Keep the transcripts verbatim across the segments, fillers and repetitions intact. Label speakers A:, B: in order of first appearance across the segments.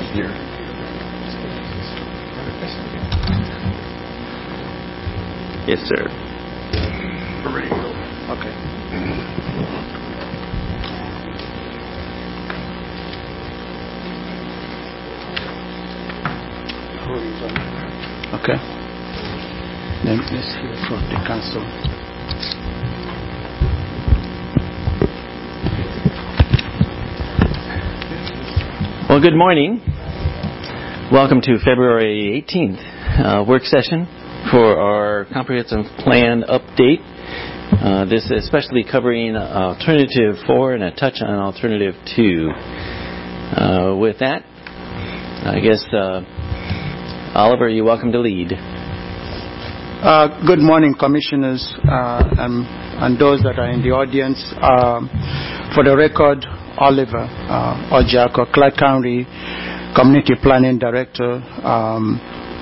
A: Here.
B: Yes, sir.
A: We're ready to go.
B: Okay. Okay. Then let's hear from the council. Well, good morning. Welcome to February eighteenth uh, work session for our comprehensive plan update. Uh, this is especially covering alternative four and a touch on alternative two. Uh, with that, I guess, uh, Oliver, you're welcome to lead.
C: Uh, good morning, commissioners, uh, and, and those that are in the audience. Um, for the record, Oliver uh, Ojako, Clark County Community Planning Director. Um,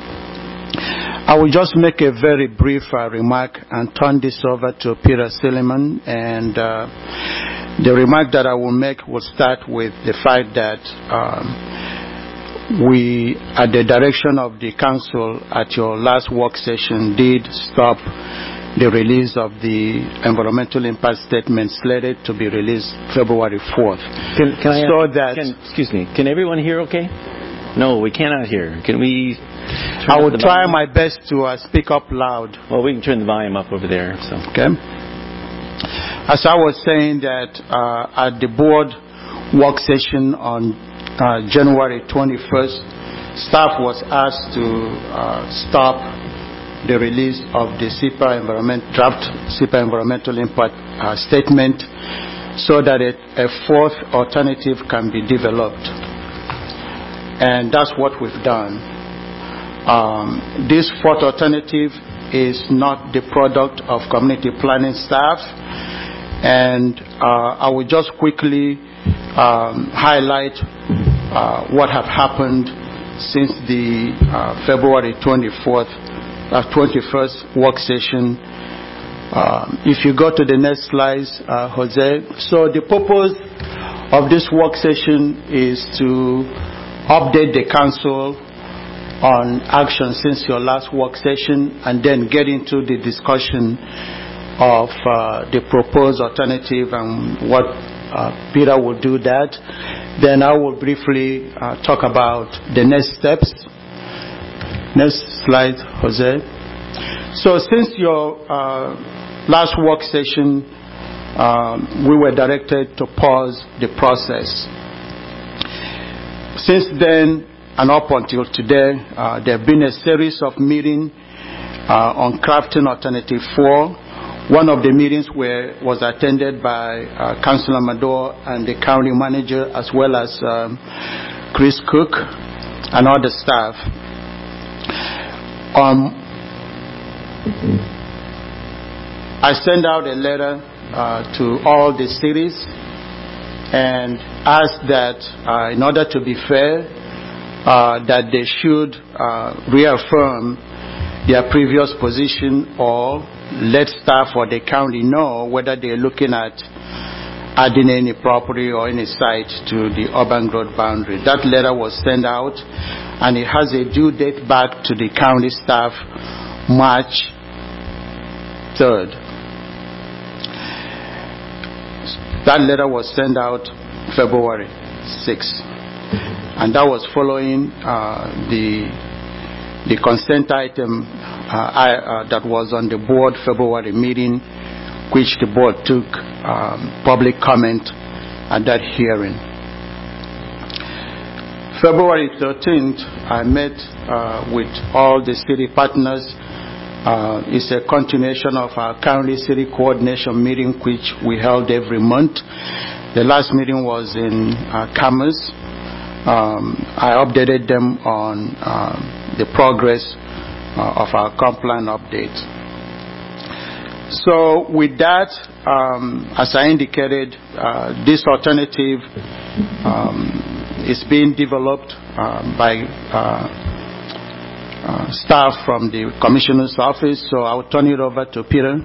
C: I will just make a very brief uh, remark and turn this over to Peter Silliman. And uh, the remark that I will make will start with the fact that um, we, at the direction of the council at your last work session, did stop the release of the environmental impact statement slated to be released February fourth.
B: Can, can I
C: so
B: ask,
C: that
B: can, excuse me, can everyone hear okay? No, we cannot hear. Can we?
C: I will try my best to uh, speak up loud.
B: Well, we can turn the volume up over there. So.
C: Okay. As I was saying that uh, at the board work session on uh, January twenty-first, staff was asked to uh, stop the release of the S I P A environment, draft S I P A environmental impact uh, statement so that it, a fourth alternative can be developed. And that's what we've done. Um, this fourth alternative is not the product of community planning staff. And uh, I will just quickly um, highlight uh, what have happened since the uh, February twenty-fourth Uh, twenty-first work session. Uh, if you go to the next slide, uh, Jose. So the purpose of this work session is to update the council on action since your last work session and then get into the discussion of uh, the proposed alternative and what uh, Peter will do that. Then I will briefly uh, talk about the next steps. Next slide, Jose. So since your uh, last work session, uh, we were directed to pause the process. Since then, and up until today, uh, there have been a series of meetings uh, on crafting Alternative four. One of the meetings were, was attended by uh, Councilor Amador and the county manager, as well as um, Chris Cook and other staff. Um, I sent out a letter uh, to all the cities and asked that uh, in order to be fair, uh, that they should uh, reaffirm their previous position or let staff or the county know whether they're looking at adding any property or any site to the urban growth boundary. That letter was sent out, and it has a due date back to the county staff, March third. That letter was sent out February sixth. And that was following uh, the, the consent item uh, I, uh, that was on the board February meeting, which the board took um, public comment at that hearing. February thirteenth, I met uh, with all the city partners. Uh, it's a continuation of our county city coordination meeting, which we held every month. The last meeting was in uh, Commerce. Um, I updated them on uh, the progress uh, of our complaint update. So with that, um, as I indicated, uh, this alternative um, is being developed uh, by uh, uh, staff from the Commissioner's office. So I'll turn it over to Peter.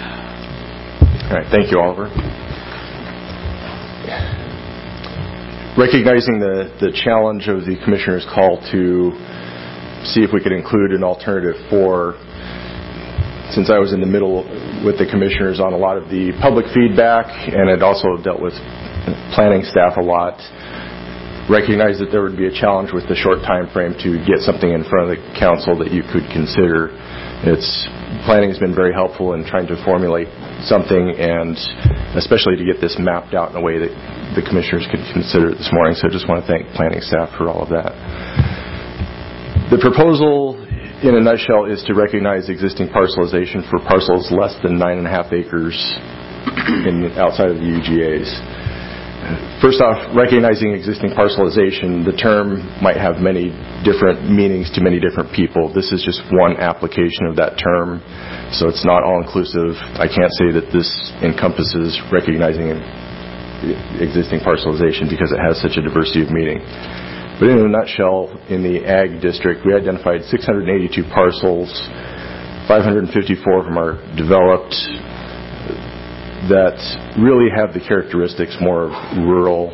A: All right, thank you, Oliver. recognizing the, the challenge of the Commissioner's call to see if we could include an alternative for, since I was in the middle with the Commissioners on a lot of the public feedback and had also dealt with planning staff a lot, recognized that there would be a challenge with the short time frame to get something in front of the Council that you could consider. It's planning has been very helpful in trying to formulate something, and especially to get this mapped out in a way that the Commissioners could consider it this morning. So I just want to thank planning staff for all of that. The proposal, in a nutshell, is to recognize existing parcelization for parcels less than nine and a half acres in, outside of the U G As. First off, recognizing existing parcelization, the term might have many different meanings to many different people. This is just one application of that term, so it's not all-inclusive. I can't say that this encompasses recognizing existing parcelization because it has such a diversity of meaning. But in a nutshell, in the Ag District, we identified six hundred eighty-two parcels, five hundred fifty-four of them are developed, that really have the characteristics more of rural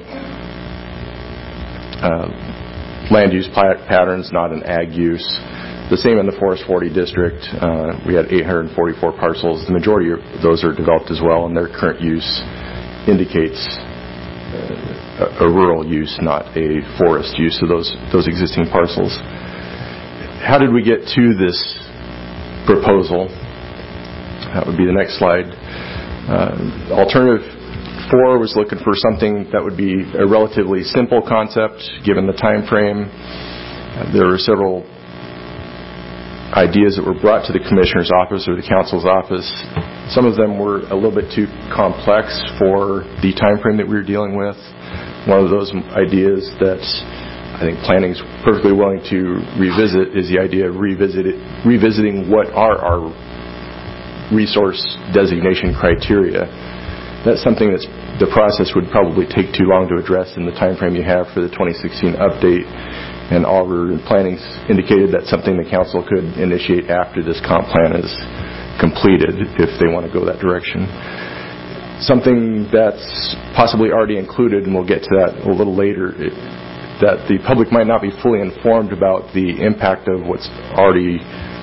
A: uh, land use patterns, not an ag use. The same in the Forest forty district. Uh, we had eight hundred forty-four parcels. The majority of those are developed as well, and their current use indicates uh, a, a rural use, not a forest use of those, those existing parcels. How did we get to this proposal? That would be the next slide. Uh, alternative four was looking for something that would be a relatively simple concept given the time frame. Uh, there were several ideas that were brought to the Commissioner's office or the Council's office. Some of them were a little bit too complex for the time frame that we were dealing with. One of those ideas that I think planning is perfectly willing to revisit is the idea of revisit it, revisiting what are our resource designation criteria. That's something that's the process would probably take too long to address in the time frame you have for the twenty sixteen update, and Oliver and Planning indicated that's something the Council could initiate after this comp plan is completed if they want to go that direction. Something that's possibly already included, and we'll get to that a little later, it, that the public might not be fully informed about the impact of what's already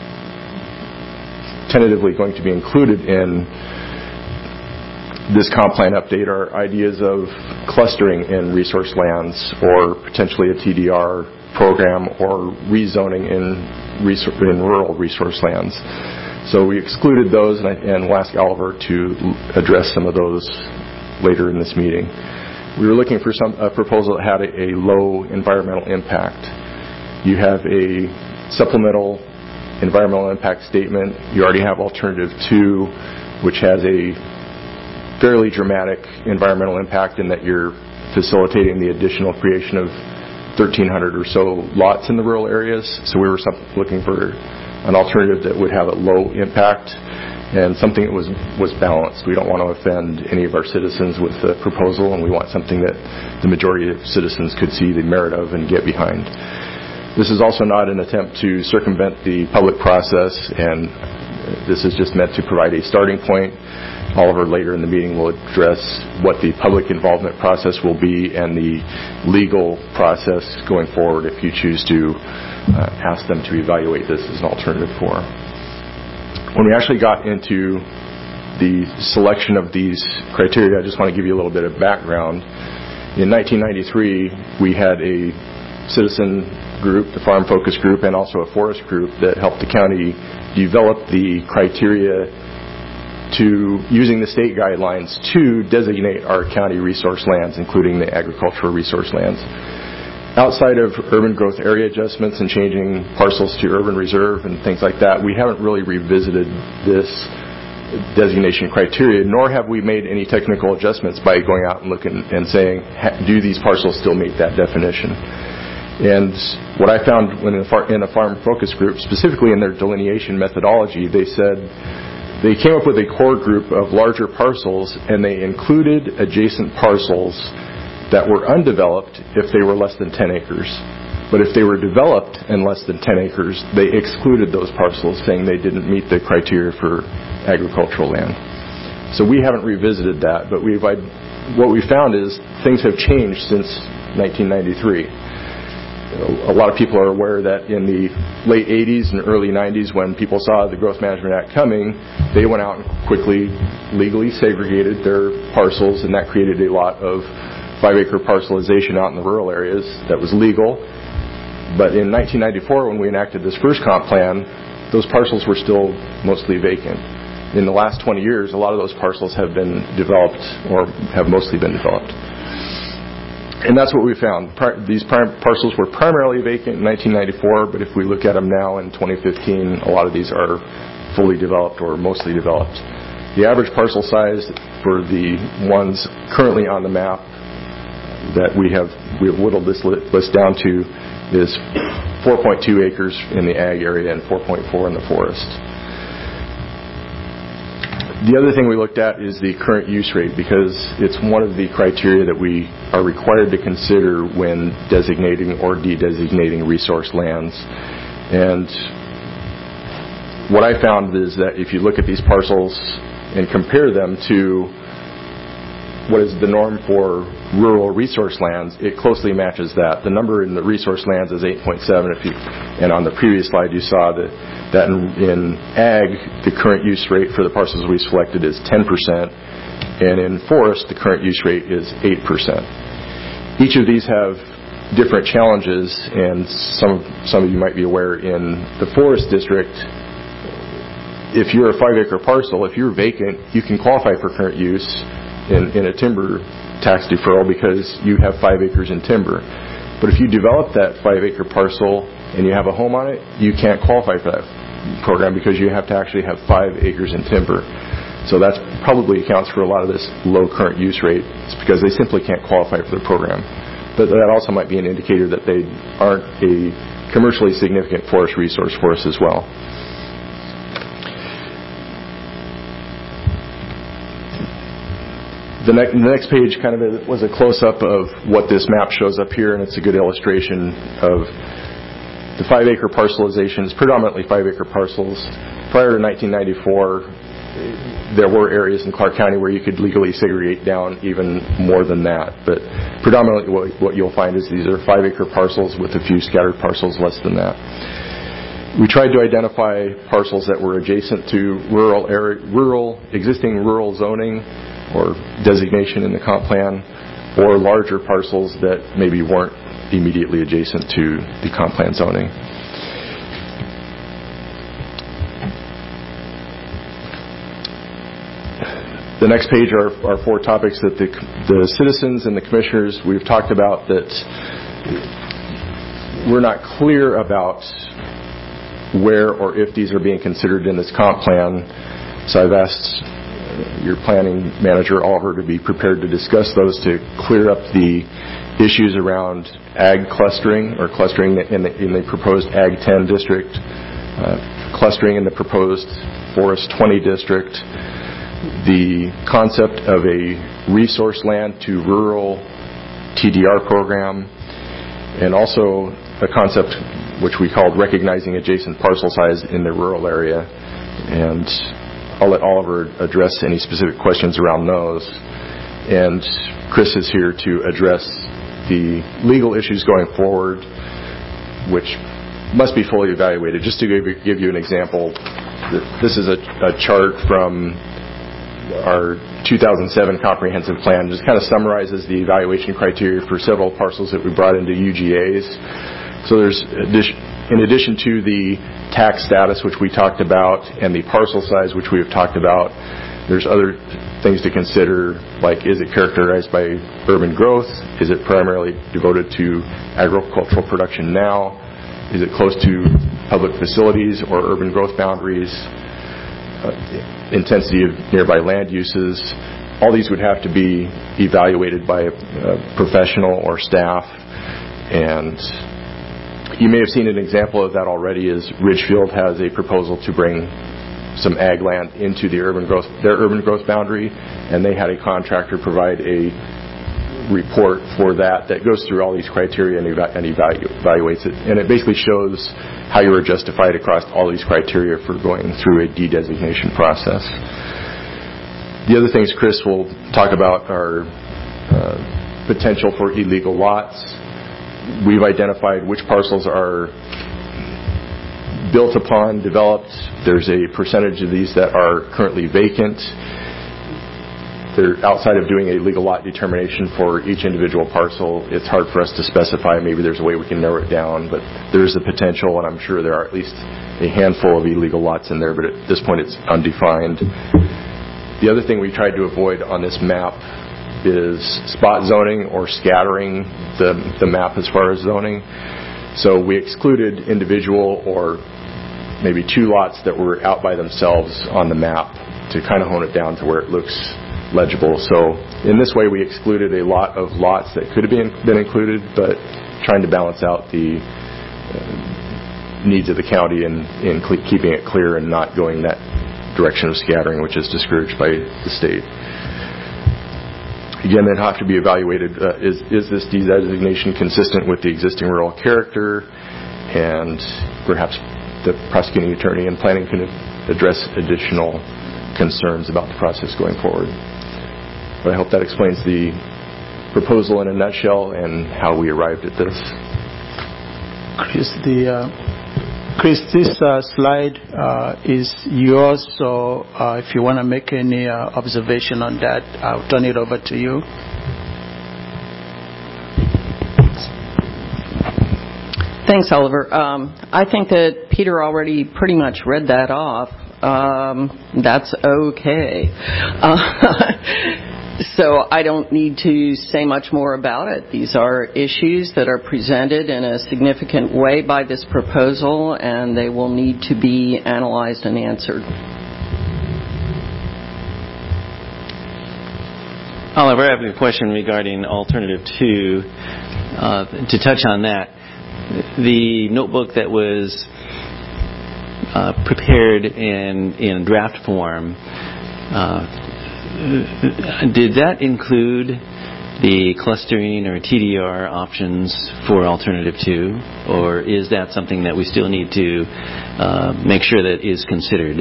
A: tentatively going to be included in this comp plan update are ideas of clustering in resource lands, or potentially a T D R program, or rezoning in, in rural resource lands. So we excluded those, and, I, and we'll ask Oliver to address some of those later in this meeting. We were looking for some a proposal that had a, a low environmental impact. You have a supplemental environmental impact statement. You already have alternative two, which has a fairly dramatic environmental impact in that you're facilitating the additional creation of thirteen hundred or so lots in the rural areas. So we were looking for an alternative that would have a low impact and something that was, was balanced. We don't want to offend any of our citizens with the proposal, and we want something that the majority of citizens could see the merit of and get behind. This is also not an attempt to circumvent the public process, and this is just meant to provide a starting point. Oliver later in the meeting will address what the public involvement process will be and the legal process going forward if you choose to uh, ask them to evaluate this as an alternative for. When we actually got into the selection of these criteria, I just want to give you a little bit of background. In nineteen ninety-three, we had a citizen group, the Farm Focus Group, and also a forest group that helped the county develop the criteria to, using the state guidelines, to designate our county resource lands, including the agricultural resource lands. Outside of urban growth area adjustments and changing parcels to urban reserve and things like that, we haven't really revisited this designation criteria, nor have we made any technical adjustments by going out and looking and saying, do these parcels still meet that definition? And what I found when in a, far, in a farm focus group, specifically in their delineation methodology, they said they came up with a core group of larger parcels, and they included adjacent parcels that were undeveloped if they were less than ten acres. But if they were developed and less than ten acres, they excluded those parcels, saying they didn't meet the criteria for agricultural land. So we haven't revisited that, but we've what we found is things have changed since nineteen ninety-three. A lot of people are aware that in the late eighties and early nineties, when people saw the Growth Management Act coming, they went out and quickly legally segregated their parcels, and that created a lot of five-acre parcelization out in the rural areas that was legal. But in nineteen ninety-four, when we enacted this first comp plan, those parcels were still mostly vacant. In the last twenty years, a lot of those parcels have been developed or have mostly been developed. And that's what we found. These parcels were primarily vacant in nineteen ninety-four, but if we look at them now in twenty fifteen, a lot of these are fully developed or mostly developed. The average parcel size for the ones currently on the map that we have we have whittled this list down to is four point two acres in the ag area and four point four in the forest. The other thing we looked at is the current use rate, because it's one of the criteria that we are required to consider when designating or de-designating resource lands. And what I found is that if you look at these parcels and compare them to what is the norm for rural resource lands, it closely matches that. The number in the resource lands is eight point seven. If you, and on the previous slide you saw that, that in, in ag, the current use rate for the parcels we selected is ten percent, and in forest, the current use rate is eight percent. Each of these have different challenges, and some, some of you might be aware in the forest district, if you're a five-acre parcel, if you're vacant, you can qualify for current use in, in a timber tax deferral because you have five acres in timber. But if you develop that five-acre parcel and you have a home on it, you can't qualify for that program because you have to actually have five acres in timber. So that probably accounts for a lot of this low current use rate. It's because they simply can't qualify for the program. But that also might be an indicator that they aren't a commercially significant forest resource for us as well. The, ne- the next page kind of a, was a close-up of what this map shows up here, and it's a good illustration of the five-acre parcelizations, predominantly five-acre parcels. Prior to nineteen ninety-four, there were areas in Clark County where you could legally segregate down even more than that. But predominantly what, what you'll find is these are five-acre parcels with a few scattered parcels less than that. We tried to identify parcels that were adjacent to rural area, rural existing rural zoning or designation in the comp plan, or larger parcels that maybe weren't immediately adjacent to the comp plan zoning. The next page are, are four topics that the, the citizens and the commissioners, we've talked about that we're not clear about where or if these are being considered in this comp plan. So I've asked your planning manager, Oliver, to be prepared to discuss those to clear up the issues around ag clustering or clustering in the, in the proposed Ag ten district, uh, clustering in the proposed Forest twenty district, the concept of a resource land to rural T D R program, and also a concept which we called recognizing adjacent parcel size in the rural area. And I'll let Oliver address any specific questions around those. And Chris is here to address the legal issues going forward, which must be fully evaluated. Just to give you, give you an example, this is a, a chart from our two thousand seven comprehensive plan. Just kind of summarizes the evaluation criteria for several parcels that we brought into U G As. So there's, in addition to the tax status, which we talked about, and the parcel size, which we have talked about, there's other things to consider, like is it characterized by urban growth? Is it primarily devoted to agricultural production now? Is it close to public facilities or urban growth boundaries? Uh, intensity of nearby land uses. All these would have to be evaluated by a, a professional or staff. And you may have seen an example of that already, as Ridgefield has a proposal to bring some ag land into the urban growth, their urban growth boundary, and they had a contractor provide a report for that that goes through all these criteria and, eva- and evalu- evaluates it. And it basically shows how you are justified across all these criteria for going through a de-designation process. The other things Chris will talk about are uh, potential for illegal lots. We've identified which parcels are built upon, developed. There's a percentage of these that are currently vacant. They're outside of doing a legal lot determination for each individual parcel. It's hard for us to specify. Maybe there's a way we can narrow it down, but there is a potential, and I'm sure there are at least a handful of illegal lots in there, but at this point it's undefined. The other thing we tried to avoid on this map is spot zoning or scattering the, the map as far as zoning. So we excluded individual or maybe two lots that were out by themselves on the map to kind of hone it down to where it looks legible. So in this way we excluded a lot of lots that could have been, been included, but trying to balance out the uh, needs of the county and in cle- keeping it clear and not going that direction of scattering, which is discouraged by the state. Again, it'd have to be evaluated, uh, is, is this designation consistent with the existing rural character, and perhaps the prosecuting attorney and planning can address additional concerns about the process going forward. But I hope that explains the proposal in a nutshell and how we arrived at this.
C: Chris, the, uh, Chris this uh, slide uh, is yours, so uh, if you want to make any uh, observation on that, I'll turn it over to you.
D: Thanks, Oliver. Um, I think that Peter already pretty much read that off. Um, that's okay. Uh, so I don't need to say much more about it. These are issues that are presented in a significant way by this proposal, and they will need to be analyzed and answered.
B: Oliver, I have a question regarding alternative two. Uh, to touch on that, the notebook that was uh, prepared in, in draft form, uh, did that include the clustering or T D R options for alternative two, or is that something that we still need to uh, make sure that is considered?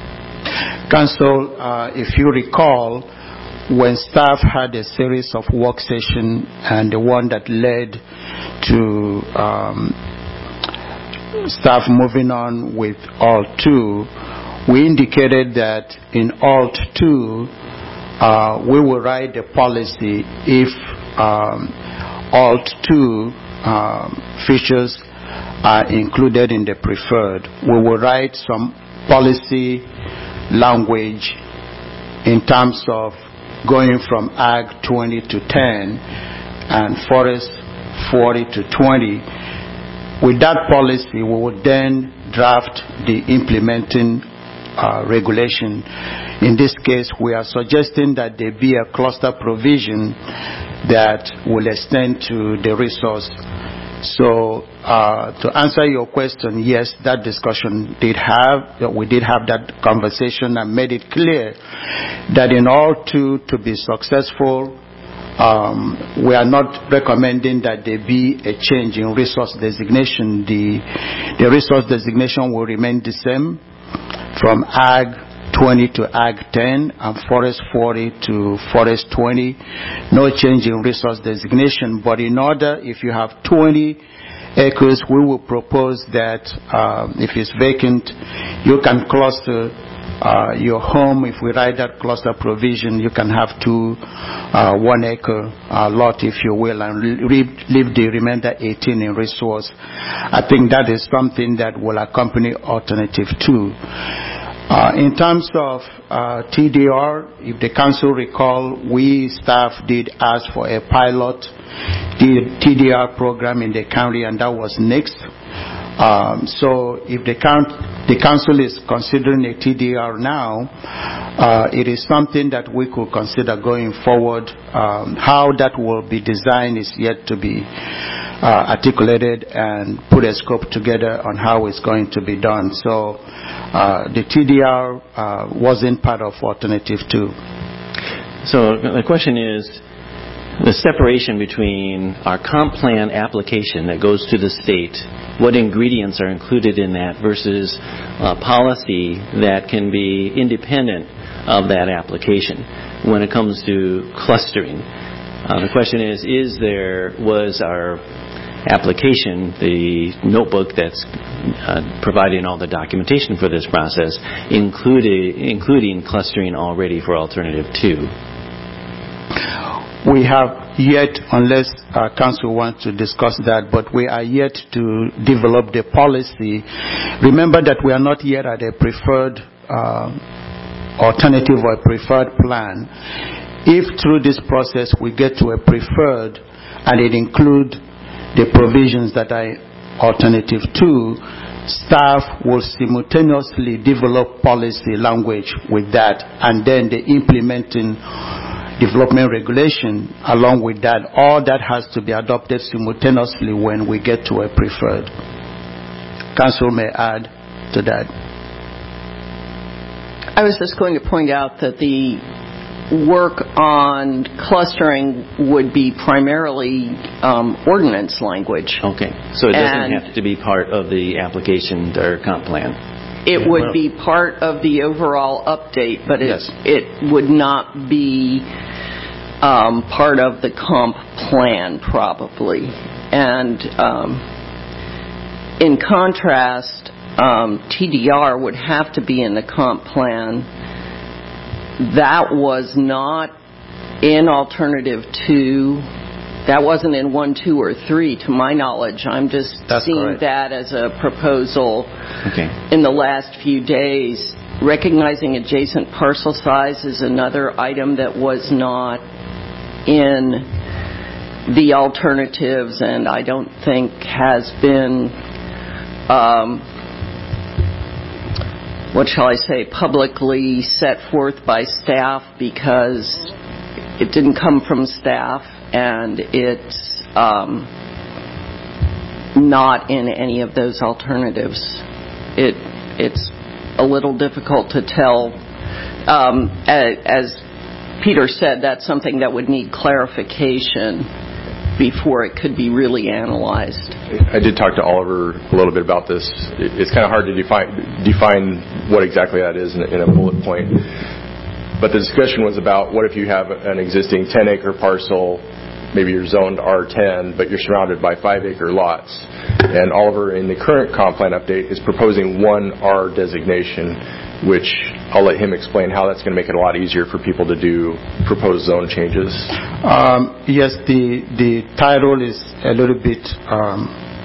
C: Council, uh, if you recall, when staff had a series of work sessions, and the one that led to um, staff moving on with alt two, we indicated that in alt two, uh, we will write the policy if um, alt two um, features are included in the preferred. We will write some policy language in terms of going from Ag twenty to ten and Forest forty to twenty. With that policy, we would then draft the implementing uh, regulation. In this case, we are suggesting that there be a cluster provision that will extend to the resource. So, uh, to answer your question, yes, that discussion did have, we did have that conversation and made it clear that in order to, to be successful, um, we are not recommending that there be a change in resource designation. The, the resource designation will remain the same from Ag twenty to Ag ten and Forest forty to Forest twenty. No change in resource designation, but in order, if you have twenty acres, we will propose that um, if it's vacant, you can cluster uh, your home. If we write that cluster provision, you can have two uh, one acre uh, lot, if you will, and leave, leave the remainder eighteen in resource. I think that is something that will accompany alternative two. Uh, in terms of uh, T D R, if the council recall, we staff did ask for a pilot T D R program in the county, and that was next. Um, so if the, count, the council is considering a T D R now, uh, it is something that we could consider going forward. Um, how that will be designed is yet to be uh, articulated and put a scope together on how it's going to be done. So uh, the T D R uh, wasn't part of alternative two.
B: So the question is, the separation between our comp plan application that goes to the state, what ingredients are included in that versus a policy that can be independent of that application when it comes to clustering. Uh, the question is, is there, was our application, the notebook that's uh, providing all the documentation for this process, included, including clustering already for alternative two?
C: We have yet, unless uh, council wants to discuss that, but we are yet to develop the policy. Remember that we are not yet at a preferred uh, alternative or preferred plan. If through this process we get to a preferred and it includes the provisions that are alternative two, staff will simultaneously develop policy language with that, and then the implementing development regulation along with that. All that has to be adopted simultaneously when we get to a preferred. Council may add to that.
D: I was just going to point out that the work on clustering would be primarily um, ordinance language.
B: Okay, so it doesn't
D: And
B: have to be part of the application or comp plan.
D: It would
C: Well-
D: be part of the overall update, but it,
C: Yes.
D: it would not be um, part of the comp plan, probably. And um, in contrast, um, T D R would have to be in the comp plan. That was not in alternative two. That wasn't in one, two, or three, to my knowledge. I'm just
C: That's
D: seeing
C: correct.
D: that as a proposal
B: Okay.
D: in the last few days. Recognizing adjacent parcel size is another item that was not in the alternatives, and I don't think has been, um, what shall I say, publicly set forth by staff, because it didn't come from staff, and it's um, not in any of those alternatives. It it's a little difficult to tell. Um, as Peter said, that's something that would need clarification before it could be really analyzed.
A: I did talk to Oliver a little bit about this. It's kind of hard to define define what exactly that is in a, in a bullet point. But the discussion was about, what if you have an existing ten acre parcel, maybe you're zoned R ten, but you're surrounded by five acre lots. And Oliver, in the current comp plan update, is proposing one R designation, which I'll let him explain how that's going to make it a lot easier for people to do proposed zone changes.
C: Um, yes, the the title is a little bit. Um,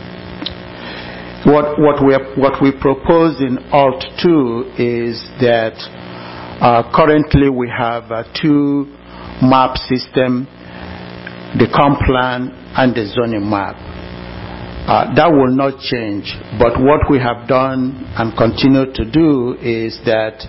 C: what what we are, what we propose in Alt two is that uh, currently we have uh, two map system, the comp plan and the zoning map. Uh, that will not change, but what we have done and continue to do is that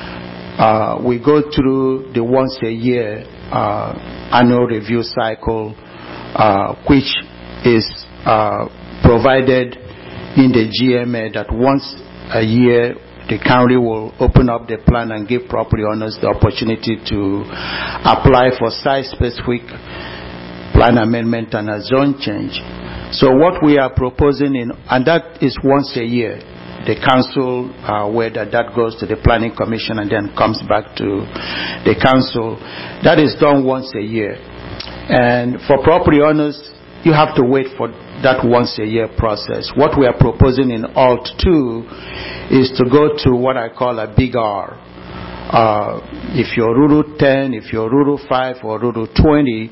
C: uh, we go through the once a year uh, annual review cycle, uh, which is uh, provided in the G M A, that once a year the county will open up the plan and give property owners the opportunity to apply for site-specific plan amendment and a zone change. So what we are proposing, in, and that is once a year, the council, uh, where that, that goes to the planning commission and then comes back to the council. That is done once a year. And for property owners, you have to wait for that once a year process. What we are proposing in Alt two is to go to what I call a big R. Uh, if you're Ruru ten, if you're Ruru five or Ruru twenty,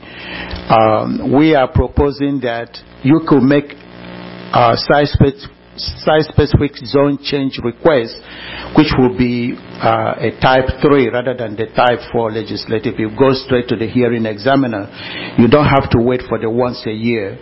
C: um, we are proposing that you could make a site-specific zone change request, which will be uh, a type three rather than the type four legislative. You go straight to the hearing examiner. You don't have to wait for the once a year.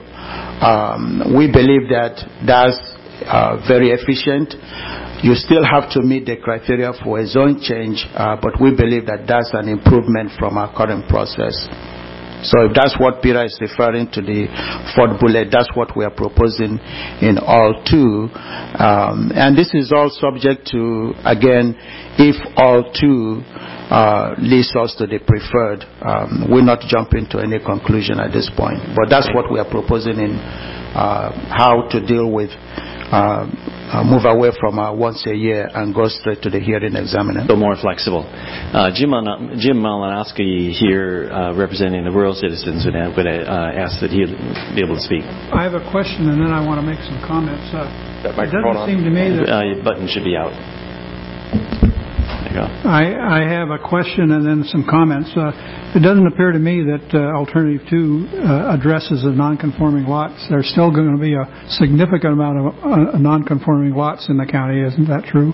C: Um, we believe that that's uh, very efficient. You still have to meet the criteria for a zone change, uh, but we believe that that's an improvement from our current process. So if that's what Peter is referring to, the fourth bullet, that's what we are proposing in all two. Um, and this is all subject to, again, if all two uh, leads us to the preferred. Um, we're not jumping to any conclusion at this point. But that's what we are proposing in uh, how to deal with uh, uh, move away from uh, once a year and go straight to the hearing examiner.
B: So more flexible. Uh, Jim, Jim Malinowski here, uh, representing the rural citizens, would, have, would uh, ask that he be able to speak.
E: I have a question, and then I want to make some comments. Uh,
A: That
E: it doesn't seem to me that
B: uh, your button should be out. There you go.
E: I, I have a question and then some comments. Uh, it doesn't appear to me that uh, Alternative two uh, addresses the non-conforming lots. There's still going to be a significant amount of uh, non-conforming lots in the county. Isn't that true?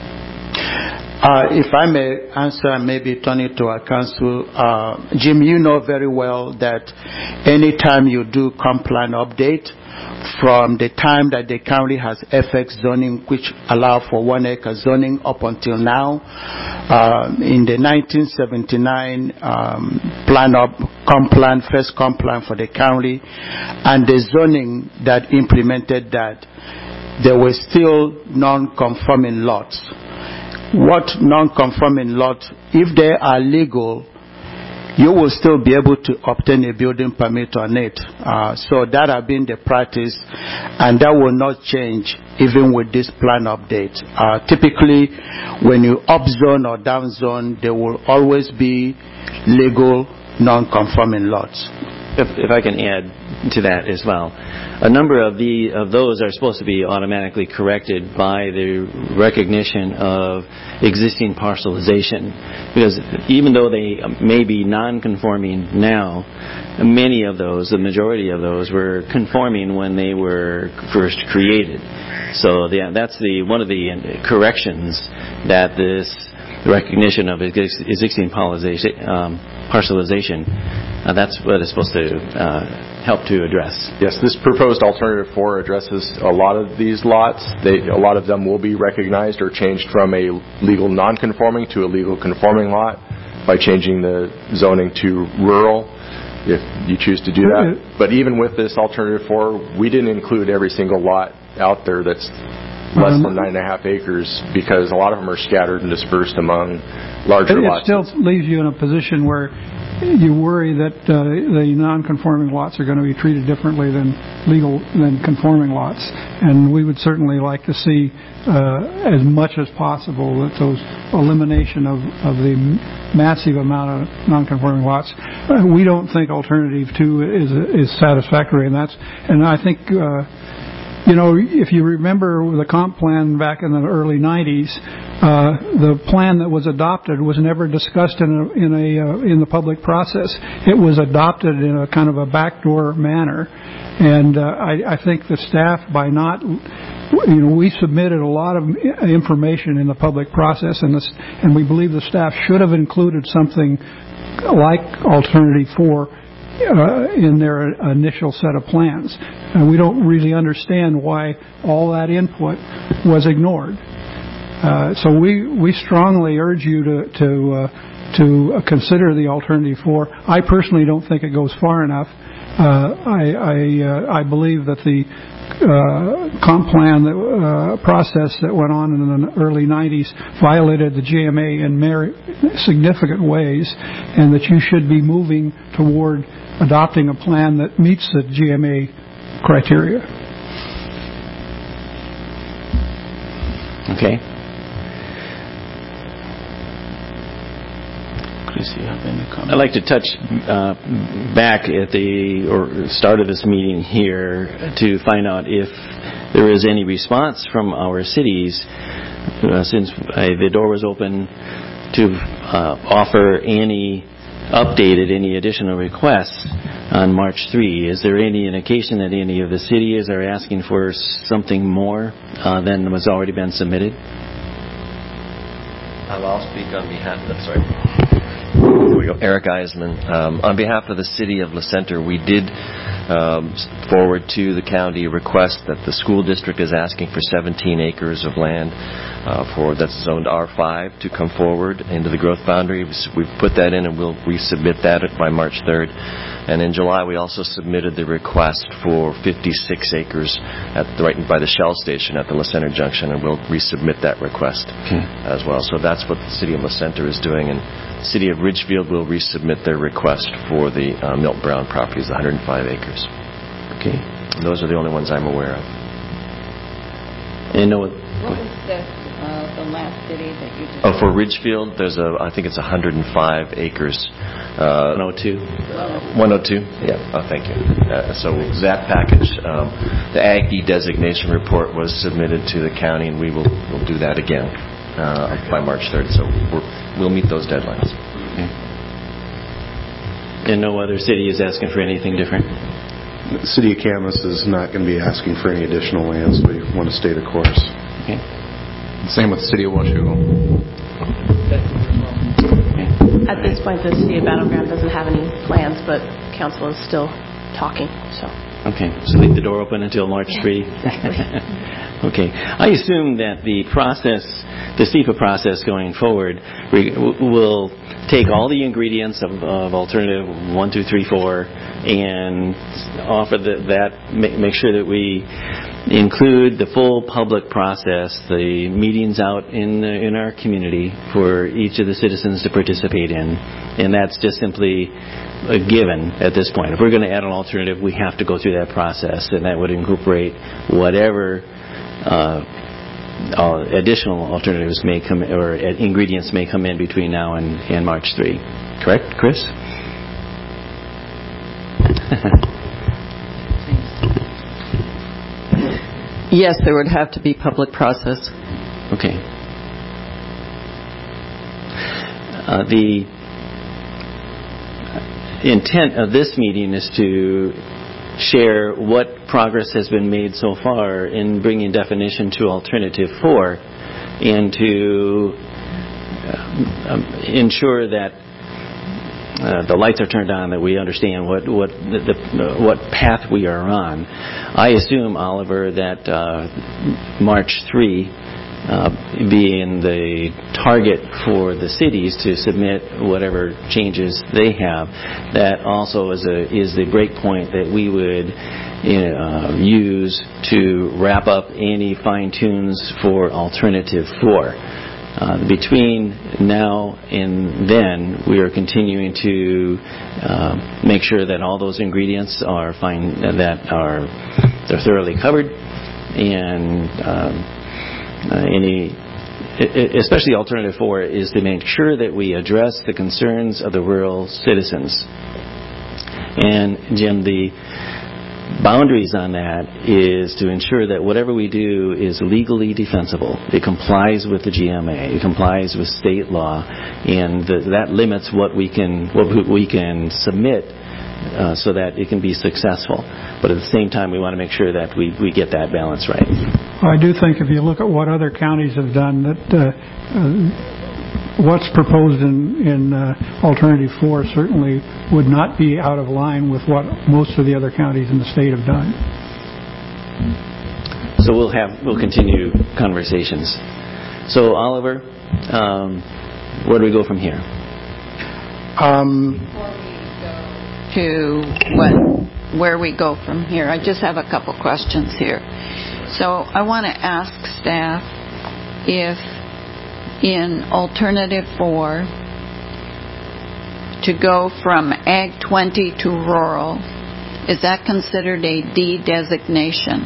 C: Uh, if I may answer and maybe turn it to our council, uh, Jim, you know very well that anytime you do comp plan update, from the time that the county has F X zoning, which allow for one acre zoning up until now, uh, in the nineteen seventy-nine um, plan up, comp plan, first comp plan for the county, and the zoning that implemented that, there were still non-conforming lots. What non-conforming lot, if they are legal, you will still be able to obtain a building permit on it. Uh, so that has been the practice, and that will not change even with this plan update. Uh, typically, when you upzone or downzone, there will always be legal non-conforming lots.
B: If, if I can add to that as well, a number of the of those are supposed to be automatically corrected by the recognition of existing parcelization, because even though they may be non-conforming now, many of those, the majority of those, were conforming when they were first created. So the, that's the one of the corrections that this recognition of existing parcelization, um, parcelization uh, that's what it's supposed to uh, help to address.
A: Yes, this proposed alternative four addresses a lot of these lots. They, a lot of them will be recognized or changed from a legal non-conforming to a legal conforming lot by changing the zoning to rural, if you choose to do that. But even with this alternative four, we didn't include every single lot out there that's less than nine and a half acres, because a lot of them are scattered and dispersed among larger
E: it,
A: lots.
E: It still leaves you in a position where you worry that uh, the non-conforming lots are going to be treated differently than legal than conforming lots, and we would certainly like to see uh, as much as possible that those elimination of, of the massive amount of non-conforming lots. Uh, we don't think Alternative Two is is satisfactory, and that's and I think. Uh, You know, if you remember the comp plan back in the early nineties, uh, the plan that was adopted was never discussed in a, in a uh, in the public process. It was adopted in a kind of a backdoor manner, and uh, I, I think the staff, by not, you know, we submitted a lot of information in the public process, and, this, and we believe the staff should have included something like Alternative Four Uh, in their initial set of plans. And we don't really understand why all that input was ignored. Uh, so we, we strongly urge you to to, uh, to consider the Alternative Four. I personally don't think it goes far enough. Uh, I I, uh, I believe that the uh, comp plan that, uh, process that went on in the early nineties violated the G M A in very significant ways, and that you should be moving toward adopting a plan that meets the G M A criteria.
B: Okay.
C: Chris, you have any comment?
B: I'd like to touch uh, back at the or start of this meeting here to find out if there is any response from our cities, uh, since uh, the door was open to uh, offer any updated, any additional requests on March third. Is there any indication that any of the cities are asking for something more uh, than was already been submitted?
F: I'll speak on behalf of, sorry. Here we go. Eric Eisman. Um, on behalf of the city of La Center, we did um, forward to the county a request that the school district is asking for seventeen acres of land uh, for that's zoned R five to come forward into the growth boundary. We've put that in, and we'll resubmit that by March third. And in July, we also submitted the request for fifty-six acres at the, right by the Shell station at the La Center Junction, and we'll resubmit that request okay. as well. So that's what the city of La Center is doing, and the city of Ridgefield will resubmit their request for the uh, Milton Brown properties, one hundred five acres.
B: Okay.
F: And those are the only ones I'm aware of.
B: And no,
D: What was the, uh, the last city that you just...
F: Oh, for Ridgefield, there's a, I think it's one hundred five acres. Uh,
B: one oh two.
F: Uh, one oh two? Yeah. Oh, thank you. Uh, so that package, um, the Ag D designation report was submitted to the county, and we will we'll do that again uh, by March third. So we're, we'll meet those deadlines.
B: Okay. And no other city is asking for anything different?
G: The City of Camas is not going to be asking for any additional lands. We want to stay the course.
B: Okay.
H: Same with the City of Washoe.
I: At this point, the City of Battleground doesn't have any plans, but council is still talking. So.
B: Okay, so leave the door open until March third. Okay, I assume that the process, the S E P A process going forward, we will take all the ingredients of, of alternative one, two, three, four, and offer the, that. Make sure that we include the full public process, the meetings out in the, in our community for each of the citizens to participate in, and that's just simply a given at this point. If we're going to add an alternative, we have to go through that process, and that would incorporate whatever uh, uh, additional alternatives may come or ingredients may come in between now and, and March third. Correct, Chris?
D: Yes, there would have to be public process.
B: Okay. Uh, the intent of this meeting is to share what progress has been made so far in bringing definition to Alternative four and to uh, um, ensure that Uh, the lights are turned on, that we understand what what the, the, uh, what path we are on. I assume, Oliver, that uh, March third uh, being the target for the cities to submit whatever changes they have, that also is a is the break point that we would uh, use to wrap up any fine tunes for Alternative four. Uh, between now and then, we are continuing to uh, make sure that all those ingredients are fine, that are they're thoroughly covered, and um, uh, any, especially Alternative Four, is to make sure that we address the concerns of the rural citizens. And Jim, the boundaries on that is to ensure that whatever we do is legally defensible. It complies with the G M A. It complies with state law, and the, that limits what we can what we can submit uh, so that it can be successful. But at the same time, we want to make sure that we, we get that balance right.
E: I do think if you look at what other counties have done, that uh, uh, what's proposed in, in uh, Alternative four certainly would not be out of line with what most of the other counties in the state have done.
B: So we'll have we'll continue conversations. So Oliver, um, where do we go from here?
C: Um,
D: Before we go to what, where we go from here, I just have a couple questions here. So I want to ask staff if in Alternative four, to go from Ag twenty to rural, is that considered a D designation?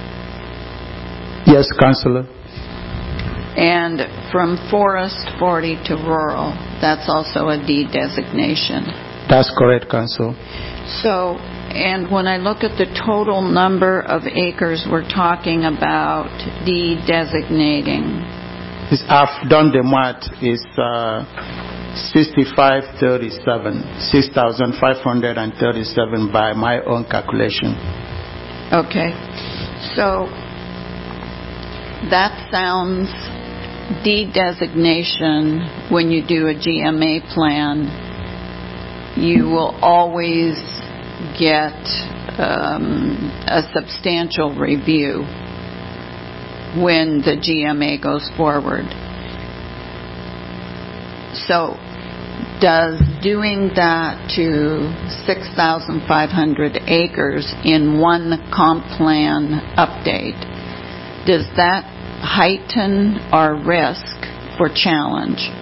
C: yes, Councillor.
D: And from Forest forty to rural, that's also a D designation?
C: That's correct, Council.
D: So, and when I look at the total number of acres we're talking about de-designating,
C: It's, I've done the math. It's uh, sixty-five thirty-seven, six thousand five hundred thirty-seven by my own calculation.
D: Okay. So that sounds de-designation. When you do a G M A plan, you will always get um, a substantial review when the G M A goes forward. So does doing that to six thousand five hundred acres in one comp plan update, does that heighten our risk for challenge?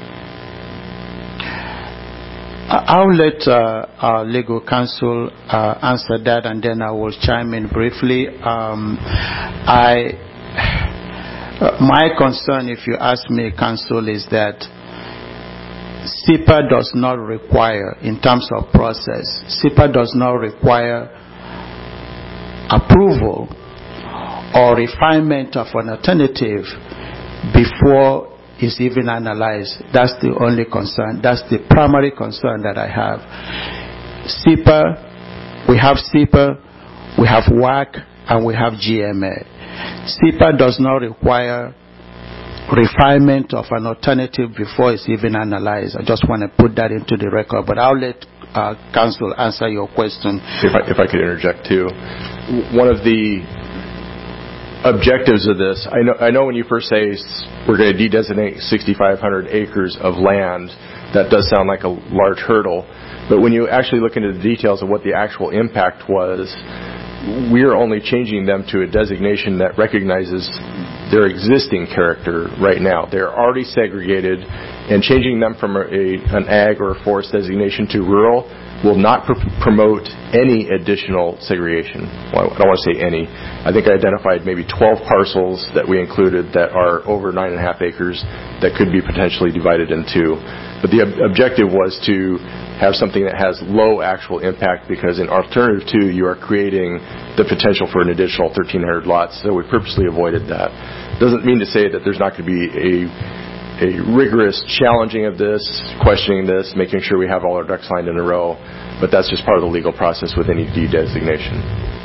C: I'll let uh, our legal counsel uh, answer that, and then I will chime in briefly. Um, I Uh, my concern, if you ask me, Council, is that S E P A does not require, in terms of process, S E P A does not require approval or refinement of an alternative before it's even analyzed. That's the only concern. That's the primary concern that I have. S E P A, we have S E P A, we have W A C, and we have G M A. S E P A does not require refinement of an alternative before it's even analyzed. I just want to put that into the record, but I'll let uh, Council answer your question.
A: If I, if I could interject too. One of the objectives of this, I know, I know when you first say we're going to de-designate sixty-five hundred acres of land, that does sound like a large hurdle, but when you actually look into the details of what the actual impact was, we're only changing them to a designation that recognizes their existing character right now. They're already segregated, and changing them from a, an ag or a forest designation to rural will not pr- promote any additional segregation. Well, I don't want to say any. I think I identified maybe twelve parcels that we included that are over nine and a half acres that could be potentially divided in two. But the ob- objective was to have something that has low actual impact, because in alternative two, you are creating the potential for an additional thirteen hundred lots. So we purposely avoided that. Doesn't mean to say that there's not going to be a a rigorous challenging of this, questioning this, making sure we have all our ducks lined in a row, but that's just part of the legal process with any de-designation.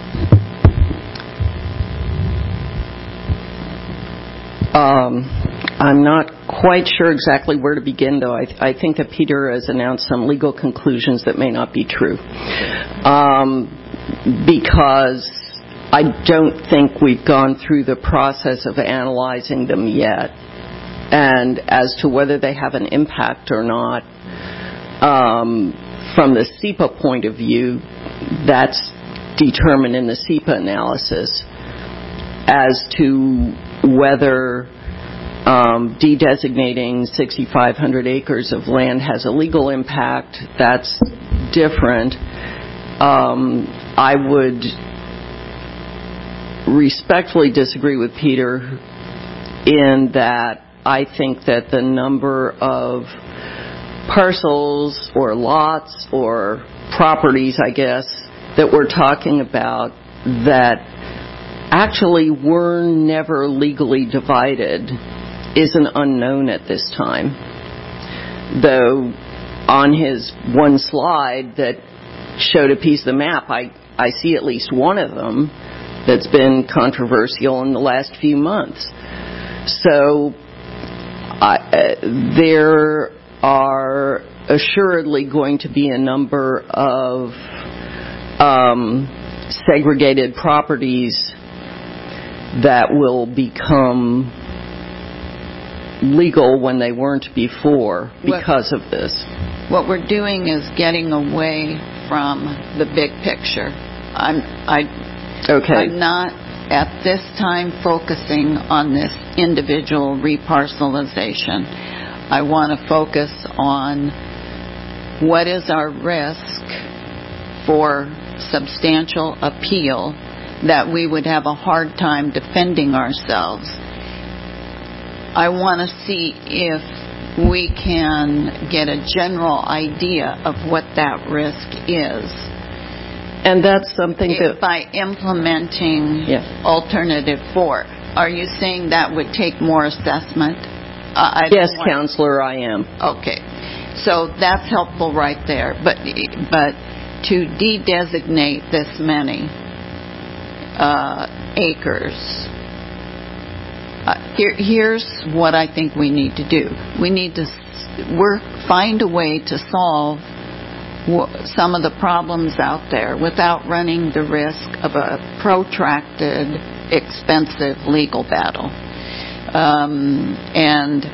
D: Um, I'm not quite sure exactly where to begin, though. I, I think that Peter has announced some legal conclusions that may not be true. Um, because I don't think we've gone through the process of analyzing them yet. And as to whether they have an impact or not, um, from the S E P A point of view, that's determined in the S E P A analysis. As to whether um, de-designating sixty-five hundred acres of land has a legal impact, that's different. Um, I would respectfully disagree with Peter in that I think that the number of parcels or lots or properties, I guess, that we're talking about that actually were never legally divided is an unknown at this time. Though on his one slide that showed a piece of the map, I, I see at least one of them that's been controversial in the last few months. So Uh, there are assuredly going to be a number of um, segregated properties that will become legal when they weren't before because
J: what,
D: of this.
J: What we're doing is getting away from the big picture. I'm, I,
D: okay.
J: I'm not at this time focusing on this individual reparcelization. I want to focus on what is our risk for substantial appeal that we would have a hard time defending ourselves. I want to see if we can get a general idea of what that risk is.
D: And that's something that...
J: By implementing
D: yes.
J: alternative four. Are you saying that would take more assessment? Uh, I
D: yes,
J: want...
D: Counselor, I am.
J: Okay. So that's helpful right there. But but to de-designate this many uh, acres, uh, here, here's what I think we need to do. We need to work, find a way to solve some of the problems out there without running the risk of a protracted, expensive legal battle. Um, and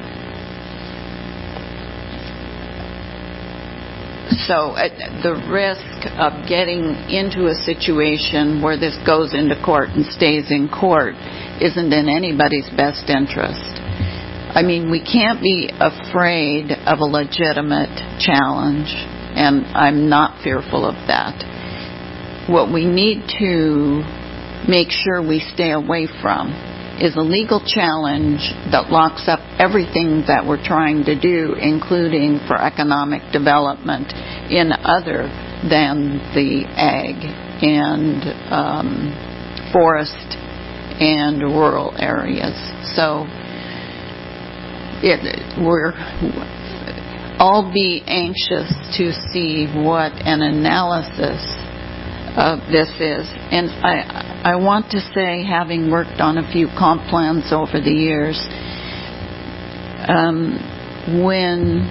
J: so uh, the risk of getting into a situation where this goes into court and stays in court isn't in anybody's best interest. I mean, we can't be afraid of a legitimate challenge. And I'm not fearful of that. What we need to make sure we stay away from is a legal challenge that locks up everything that we're trying to do, including for economic development in other than the ag and um, forest and rural areas. So it, we're all be anxious to see what an analysis of this is. And I, I want to say, having worked on a few comp plans over the years, um, when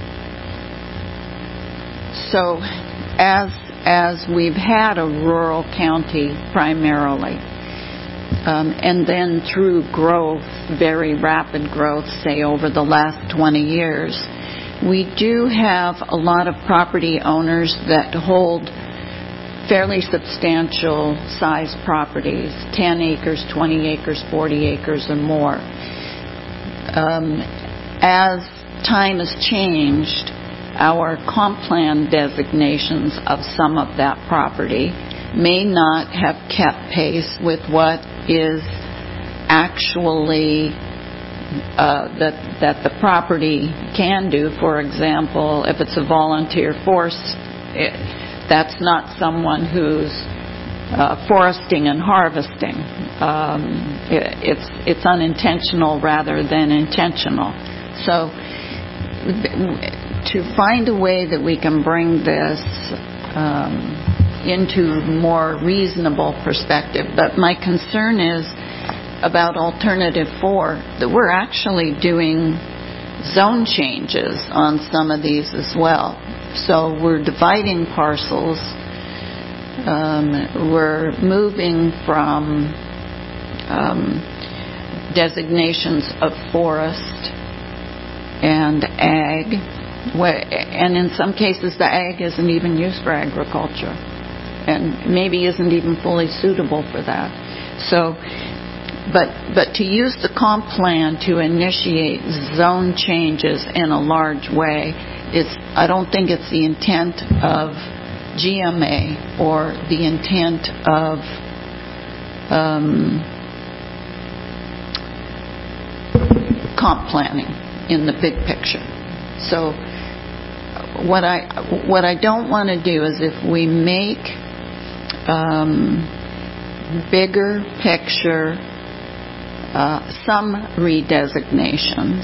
J: so as as we've had a rural county primarily, um, and then through growth, very rapid growth, say over the last twenty years, we do have a lot of property owners that hold fairly substantial sized properties, ten acres, twenty acres, forty acres or more. Um, as time has changed, our comp plan designations of some of that property may not have kept pace with what is actually uh, that that the property can do. For example, if it's a volunteer force, it, that's not someone who's uh, foresting and harvesting. Um, it, it's it's unintentional rather than intentional. So to find a way that we can bring this um, into more reasonable perspective. But my concern is about alternative four, that we're actually doing zone changes on some of these as well. So we're dividing parcels. Um, we're moving from um, designations of forest and ag, and in some cases the ag isn't even used for agriculture and maybe isn't even fully suitable for that. So But but to use the comp plan to initiate zone changes in a large way, is I don't think it's the intent of G M A or the intent of um, comp planning in the big picture. So what I what I don't want to do is if we make um, bigger picture Uh, some redesignations,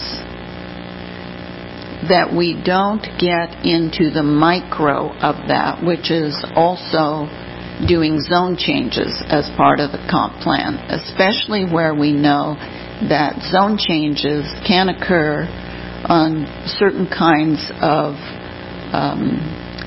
J: that we don't get into the micro of that, which is also doing zone changes as part of the comp plan, especially where we know that zone changes can occur on certain kinds of um,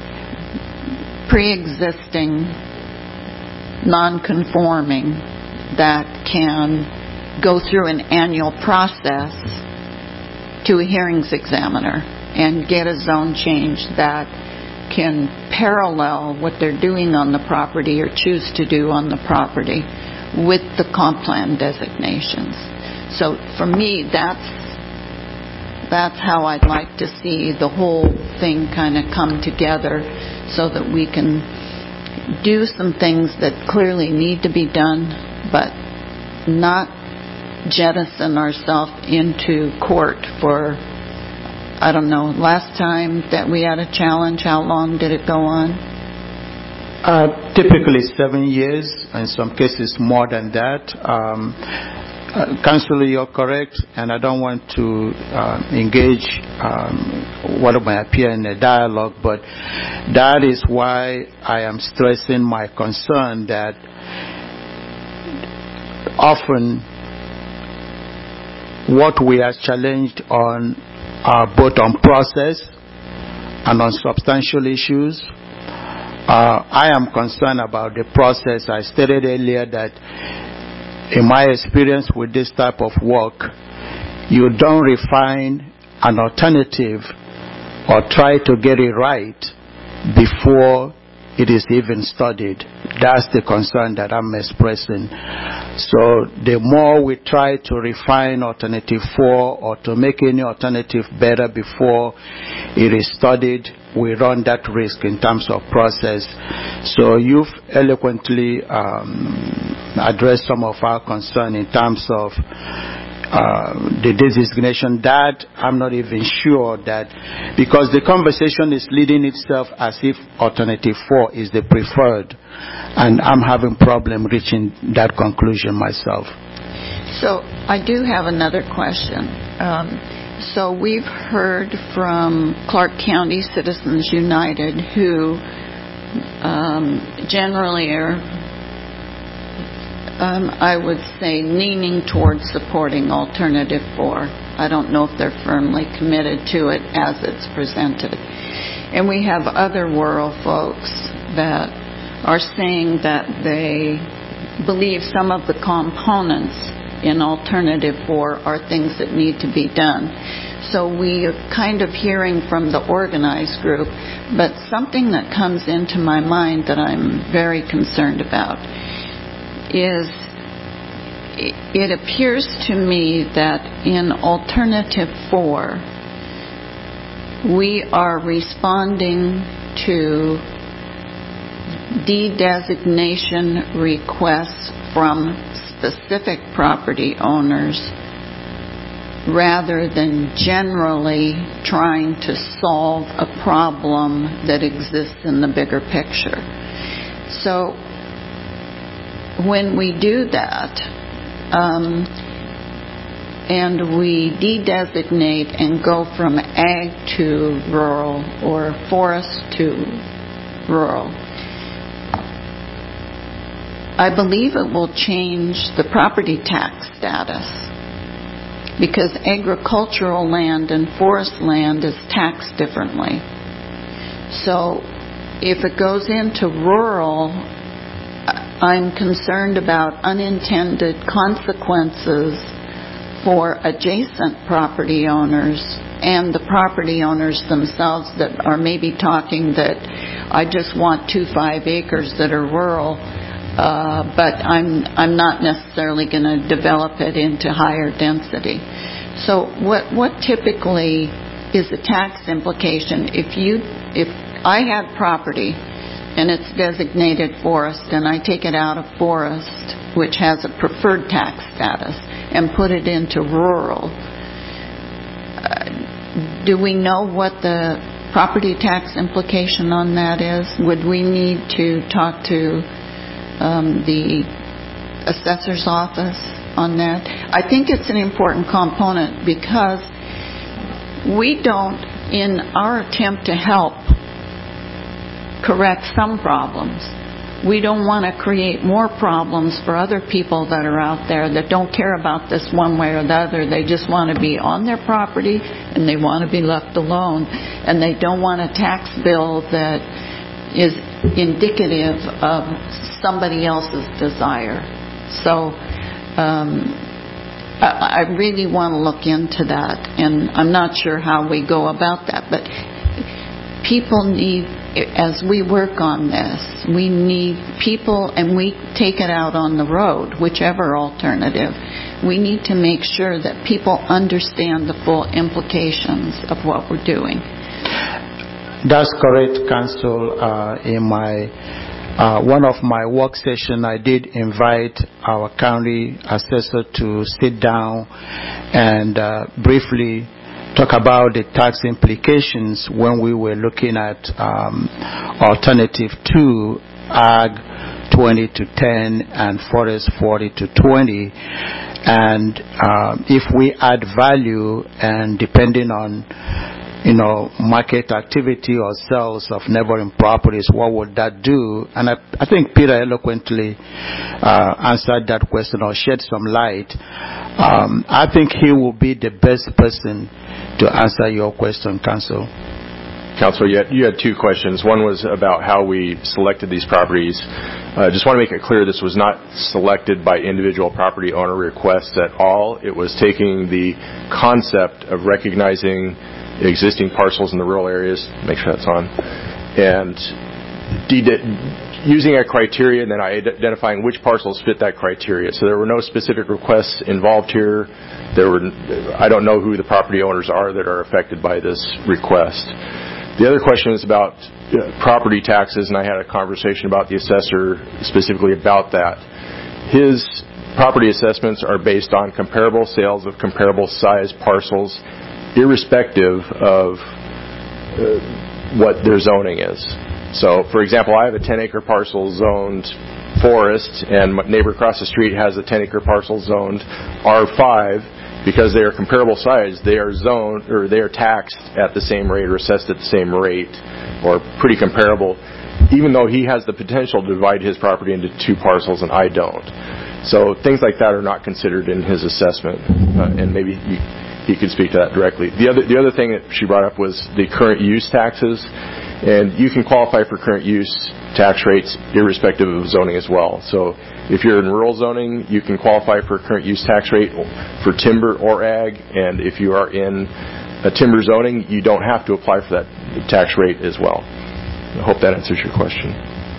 J: pre-existing non-conforming that can go through an annual process to a hearings examiner and get a zone change that can parallel what they're doing on the property or choose to do on the property with the comp plan designations. So for me, that's that's how I'd like to see the whole thing kind of come together, so that we can do some things that clearly need to be done, but not jettison ourselves into court for, I don't know, last time that we had a challenge, how long did it go on?
C: Uh, typically seven years, in some cases more than that. Um, uh, Councillor, you're correct, and I don't want to uh, engage um, what may appear in a dialogue, but that is why I am stressing my concern that often what we are challenged on are both on process and on substantial issues. Uh, I am concerned about the process. I stated earlier that in my experience with this type of work, you don't refine an alternative or try to get it right before it is even studied. That's the concern that I'm expressing. So the more we try to refine alternative four or to make any alternative better before it is studied, we run that risk in terms of process. So you've eloquently um, addressed some of our concern in terms of uh, the designation. That I'm not even sure that, because the conversation is leading itself as if alternative four is the preferred, and I'm having problem reaching that conclusion myself.
J: So I do have another question. Um, so we've heard from Clark County Citizens United, who um, generally are, um, I would say, leaning towards supporting alternative four. I don't know if they're firmly committed to it as it's presented. And we have other rural folks that are saying that they believe some of the components in alternative four are things that need to be done. So we are kind of hearing from the organized group, but something that comes into my mind that I'm very concerned about is it appears to me that in alternative four, we are responding to de-designation requests from specific property owners rather than generally trying to solve a problem that exists in the bigger picture. So when we do that, um, and we de-designate and go from ag to rural or forest to rural, I believe it will change the property tax status, because agricultural land and forest land is taxed differently. So if it goes into rural, I'm concerned about unintended consequences for adjacent property owners and the property owners themselves that are maybe talking that I just want two five acres that are rural, uh, but I'm I'm not necessarily going to develop it into higher density. So what what typically is the tax implication if you if I had property and it's designated forest, and I take it out of forest, which has a preferred tax status, and put it into rural, uh, do we know what the property tax implication on that is? Would we need to talk to um, the assessor's office on that? I think it's an important component, because we don't, in our attempt to help correct some problems, we don't want to create more problems for other people that are out there that don't care about this one way or the other. They just want to be on their property and they want to be left alone, and they don't want a tax bill that is indicative of somebody else's desire. So um, I, I really want to look into that, and I'm not sure how we go about that, but people need, as we work on this, we need people, and we take it out on the road, whichever alternative, we need to make sure that people understand the full implications of what we're doing.
C: That's correct, Council. Uh, in my uh, one of my work sessions, I did invite our county assessor to sit down and uh, briefly talk about the tax implications when we were looking at um, alternative two, ag twenty to ten and forest forty to twenty. And um, if we add value, and depending on, you know, market activity or sales of neighboring properties, what would that do? And I, I think Peter eloquently uh, answered that question, or shed some light. Um, I think he will be the best person to answer your question, Council.
A: Council, you had, you had two questions. One was about how we selected these properties. I uh, just want to make it clear this was not selected by individual property owner requests at all. It was taking the concept of recognizing existing parcels in the rural areas, make sure that's on, and de- using a criteria and then identifying which parcels fit that criteria. So there were no specific requests involved here. There were, I don't know who the property owners are that are affected by this request. The other question is about uh, property taxes, and I had a conversation about the assessor specifically about that. his property assessments are based on comparable sales of comparable size parcels, irrespective of uh, what their zoning is. So, for example, I have a ten-acre parcel zoned forest, and my neighbor across the street has a ten-acre parcel zoned R five. Because they are comparable size, they are zoned or they are taxed at the same rate or assessed at the same rate, or pretty comparable, even though he has the potential to divide his property into two parcels and I don't. So things like that are not considered in his assessment, uh, and maybe he, he could speak to that directly. The other the other thing that she brought up was the current use taxes, and you can qualify for current use tax rates irrespective of zoning as well. So if you're in rural zoning, you can qualify for current use tax rate for timber or ag, and if you are in a timber zoning, you don't have to apply for that tax rate as well. I hope that answers your question.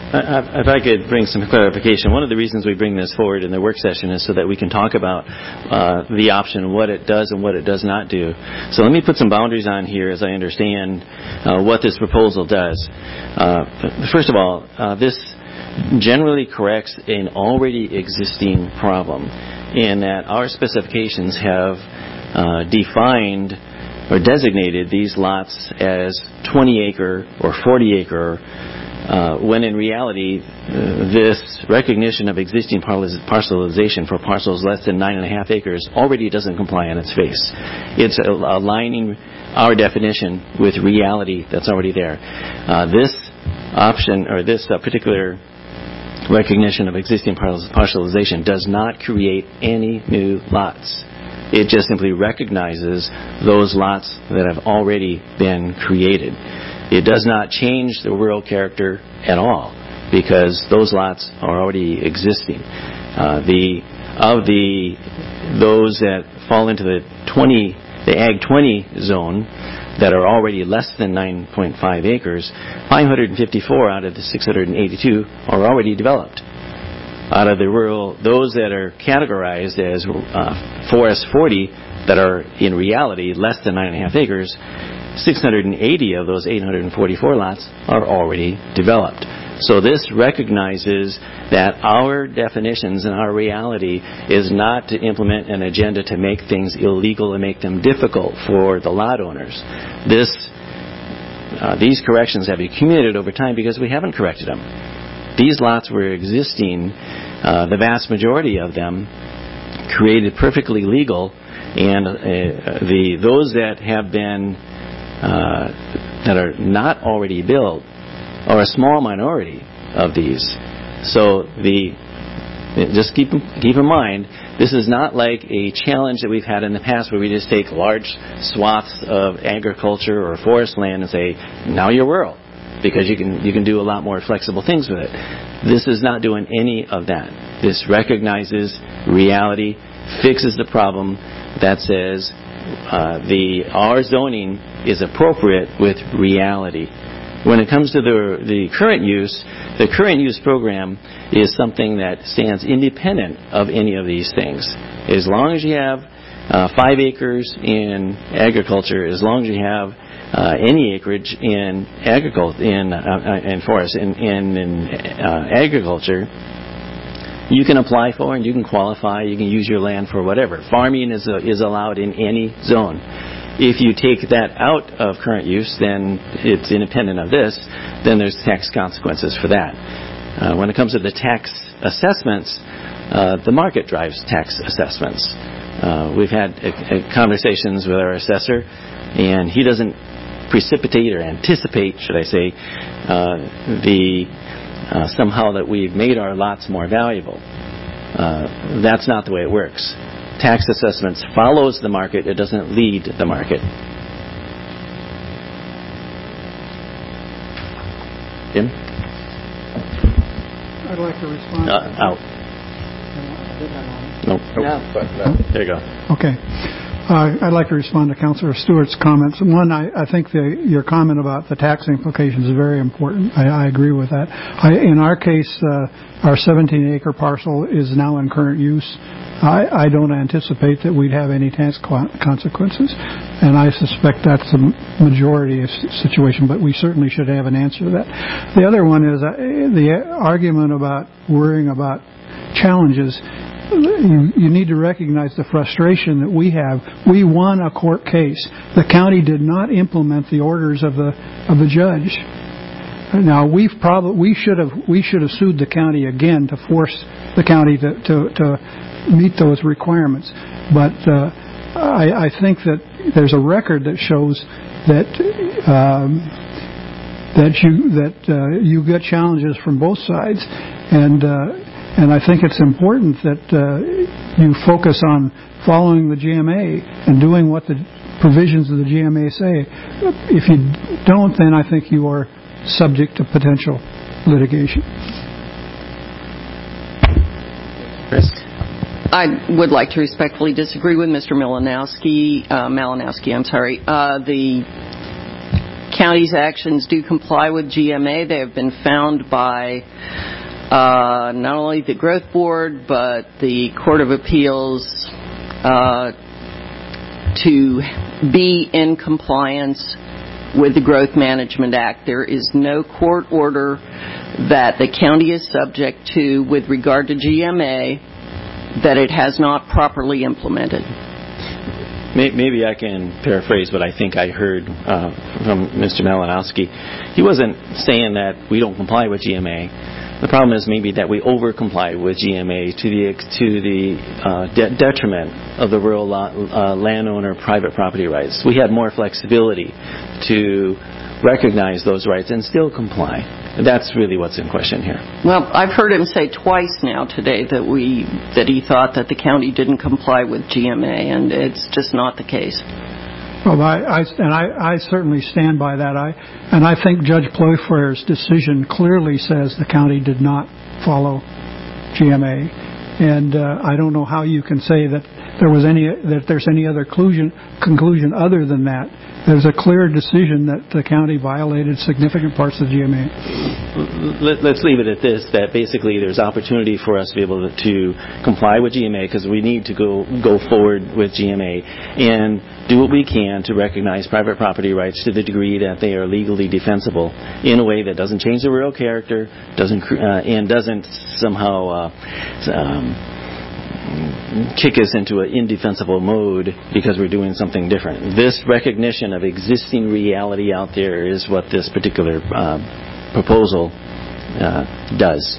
B: If I could bring some clarification, one of the reasons we bring this forward in the work session is so that we can talk about uh, the option, what it does and what it does not do. So let me put some boundaries on here as I understand uh, what this proposal does. Uh, first of all, uh, this generally corrects an already existing problem in that our specifications have uh, defined or designated these lots as twenty acre or forty acre Uh, when in reality, uh, this recognition of existing parcelization for parcels less than nine and a half acres already doesn't comply on its face. It's aligning our definition with reality that's already there. Uh, this option, or this uh, particular recognition of existing parcelization does not create any new lots. It just simply recognizes those lots that have already been created. It does not change the rural character at all because those lots are already existing. Uh, the of the those that fall into the twenty, the Ag twenty zone that are already less than nine point five acres, five hundred fifty-four out of the six hundred eighty-two are already developed. Out of the rural, those that are categorized as uh, Forest forty that are in reality less than nine and a half acres, six hundred eighty of those eight hundred forty-four lots are already developed. So this recognizes that our definitions and our reality is not to implement an agenda to make things illegal and make them difficult for the lot owners. This, uh, these corrections have accumulated over time because we haven't corrected them. These lots were existing, uh, the vast majority of them created perfectly legal, and uh, the those that have been Uh, that are not already built are a small minority of these. So the just keep keep in mind, this is not like a challenge that we've had in the past where we just take large swaths of agriculture or forest land and say, now you're rural, because you can you can do a lot more flexible things with it. This is not doing any of that. This recognizes reality, fixes the problem that says uh, the our zoning is appropriate with reality. When it comes to the the current use, the current use program is something that stands independent of any of these things. As long as you have uh, five acres in agriculture, as long as you have uh, any acreage in agriculture, in uh, in forest, in in, in uh, agriculture, you can apply for and you can qualify. You can use your land for whatever. Farming is uh, is allowed in any zone. If you take that out of current use, then it's independent of this, then there's tax consequences for that. Uh, when it comes to the tax assessments, uh, the market drives tax assessments. Uh, we've had uh, conversations with our assessor, and he doesn't precipitate or anticipate, should I say, uh, the uh, somehow that we've made our lots more valuable. Uh, that's not the way it works. Tax assessments follows the market. It doesn't lead the market. Jim?
E: I'd like to respond.
B: Uh, out. Nope.
A: No.
B: There you go.
E: Okay. Uh, I'd like to respond to Councilor Stewart's comments. One, I, I think the, your comment about the tax implications is very important. I, I agree with that. I, in our case, uh, our seventeen acre parcel is now in current use. I, I don't anticipate that we'd have any tax consequences, and I suspect that's the majority of situation, but we certainly should have an answer to that. The other one is uh, the argument about worrying about challenges, you, you need to recognize the frustration that we have. We won a court case. The county did not implement the orders of the of the judge. Now we've probably we should have we should have sued the county again to force the county to to, to meet those requirements. But uh, I, I think that there's a record that shows that um, that you that uh, you get challenges from both sides, and. Uh, And I think it's important that uh, you focus on following the G M A and doing what the provisions of the G M A say. If you don't, then I think you are subject to potential litigation.
B: Chris?
D: I would like to respectfully disagree with Mister Malinowski. Uh, Malinowski, I'm sorry. Uh, the county's actions do comply with G M A. They have been found by Uh, not only the Growth Board, but the Court of Appeals uh, to be in compliance with the Growth Management Act. There is no court order that the county is subject to with regard to G M A that it has not properly implemented.
B: Maybe I can paraphrase what I think I heard uh, from Mister Malinowski. He wasn't saying that we don't comply with G M A. The problem is maybe that we over-comply with G M A to the to the uh, de- detriment of the rural lot, uh, landowner private property rights. We had more flexibility to recognize those rights and still comply. That's really what's in question here.
D: Well, I've heard him say twice now today that we that he thought that the county didn't comply with G M A, and it's just not the case.
E: Well, I, I and I, I certainly stand by that. I and I think Judge Plouffer's decision clearly says the county did not follow G M A, and uh, I don't know how you can say that there was any that there's any other conclusion conclusion other than that. There's a clear decision that the county violated significant parts of G M A.
B: Let's leave it at this, that basically there's opportunity for us to be able to, to comply with G M A because we need to go go forward with G M A and do what we can to recognize private property rights to the degree that they are legally defensible in a way that doesn't change the rural character, doesn't uh, and doesn't somehow uh, um, kick us into an indefensible mode because we're doing something different. This recognition of existing reality out there is what this particular uh, proposal uh, does.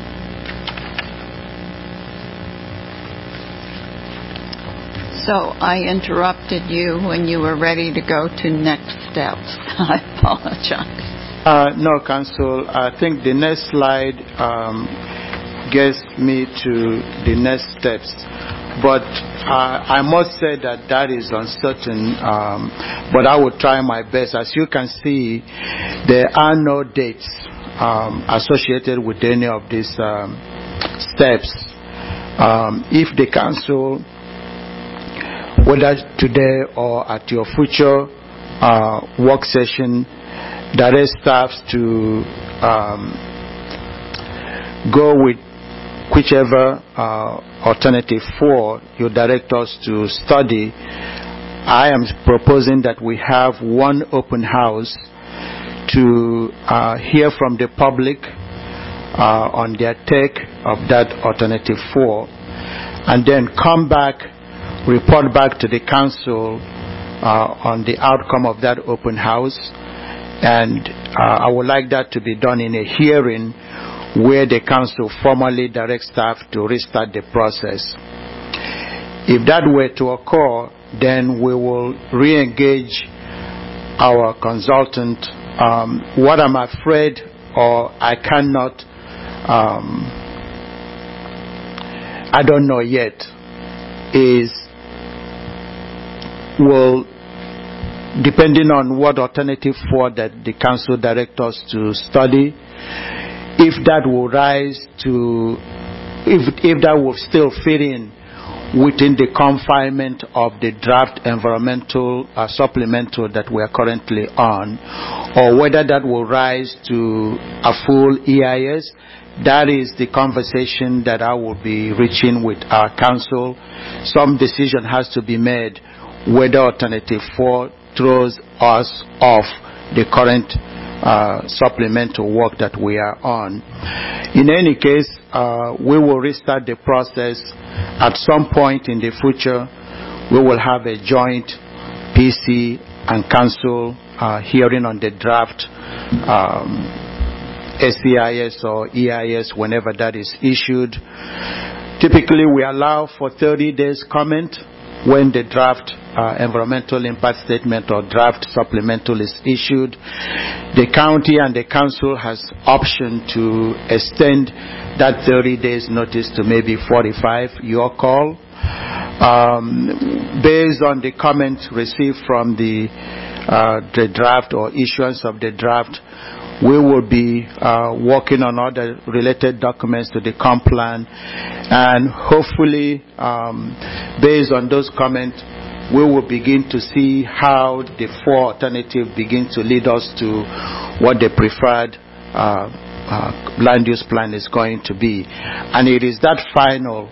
J: So I interrupted you when you were ready to go to next steps. I apologize.
C: Uh, no, Council. I think the next slide um, gets me to the next steps. But uh, I must say that that is uncertain. Um, but I will try my best. As you can see, there are no dates um, associated with any of these um, steps. Um, if the Council, whether today or at your future uh, work session, direct staff to um, go with whichever uh, alternative four you direct us to study. I am proposing that we have one open house to uh, hear from the public uh, on their take of that alternative four, and then come back, report back to the Council uh, on the outcome of that open house. And uh, I would like that to be done in a hearing where the Council formally directs staff to restart the process. If that were to occur, then we will re-engage our consultant. Um, what I'm afraid, or I cannot, um, I don't know yet, is will, depending on what alternative four that the Council directs us to study, if that will rise to, if if that will still fit in within the confinement of the draft environmental uh, supplemental that we are currently on, or whether that will rise to a full E I S, that is the conversation that I will be reaching with our Council. Some decision has to be made whether alternative four throws us off the current uh, supplemental work that we are on. In any case, uh, we will restart the process. At some point in the future, we will have a joint P C and council uh, hearing on the draft um, S E I S or E I S whenever that is issued. Typically, we allow for thirty days comment when the draft uh, environmental impact statement or draft supplemental is issued. The county and the council has option to extend that thirty days notice to maybe forty-five, your call. Um, based on the comments received from the, uh, the draft or issuance of the draft, we will be uh, working on other related documents to the comp plan, and hopefully, um, based on those comments, we will begin to see how the four alternatives begin to lead us to what the preferred uh, uh, land use plan is going to be. And it is that final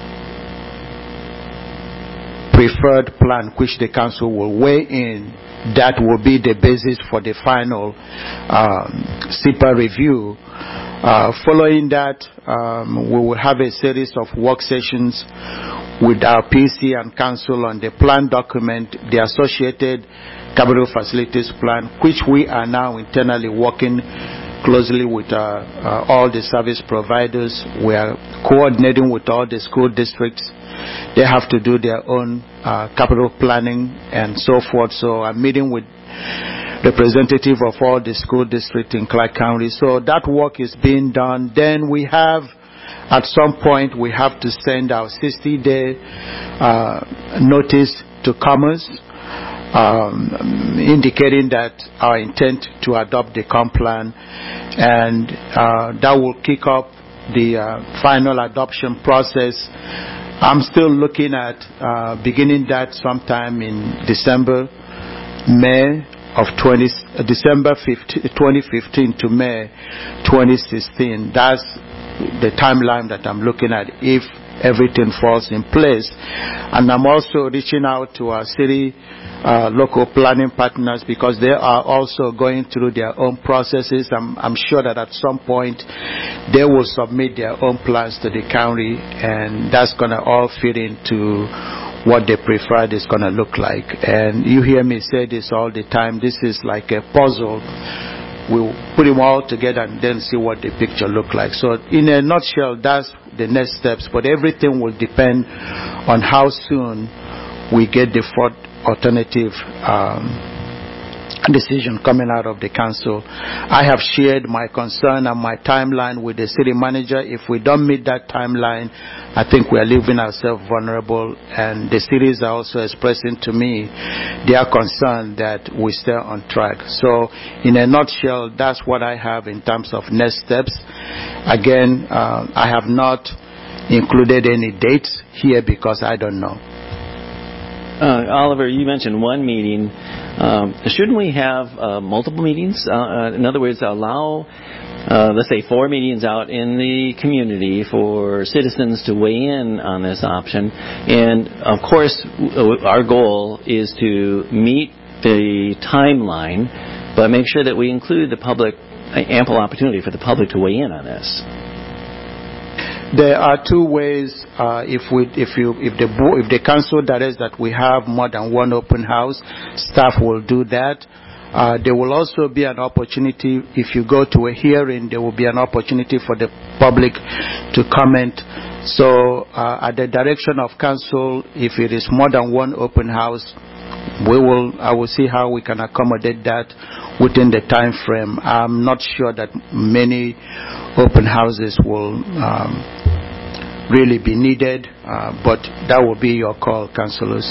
C: preferred plan which the council will weigh in that will be the basis for the final um, S I P A review. Uh, following that, um, we will have a series of work sessions with our P C and council on the plan document, the associated capital facilities plan, which we are now internally working closely with uh, uh, all the service providers. We are coordinating with all the school districts. They have to do their own uh, capital planning and so forth. So I'm meeting with representative of all the school districts in Clark County. So that work is being done. Then we have, at some point, we have to send our sixty-day uh, notice to Commerce, um, indicating that our intent to adopt the comp plan, and uh, that will kick up the uh, final adoption process. I'm still looking at uh, beginning that sometime in December, May of twenty, uh, December twenty fifteen to May twenty sixteen. That's the timeline that I'm looking at if everything falls in place. And I'm also reaching out to our city uh, local planning partners because they are also going through their own processes. I'm, I'm sure that at some point they will submit their own plans to the county, and that's going to all fit into what they preferred is going to look like. And you hear me say this all the time. This is like a puzzle. We'll put them all together and then see what the picture look like. So in a nutshell, that's the next steps. But everything will depend on how soon we get the fourth alternative um, decision coming out of the council. I have shared my concern and my timeline with the city manager. If we don't meet that timeline, I think we are leaving ourselves vulnerable, and the cities are also expressing to me their concern that we stay on track. So in a nutshell, that's what I have in terms of next steps. Again, uh, I have not included any dates here because I don't know.
B: Uh, Oliver, you mentioned one meeting. Um, shouldn't we have uh, multiple meetings? Uh, uh, in other words, allow, uh, let's say, four meetings out in the community for citizens to weigh in on this option. And, of course, our goal is to meet the timeline, but make sure that we include the public, ample opportunity for the public to weigh in on this.
C: There are two ways. Uh, if we, if you, if the if the council directs that we have more than one open house, staff will do that. Uh, there will also be an opportunity if you go to a hearing. There will be an opportunity for the public to comment. So, uh, at the direction of council, if it is more than one open house, we will. I will see how we can accommodate that within the time frame. I'm not sure that many open houses will um, really be needed, uh, but that will be your call, councillors.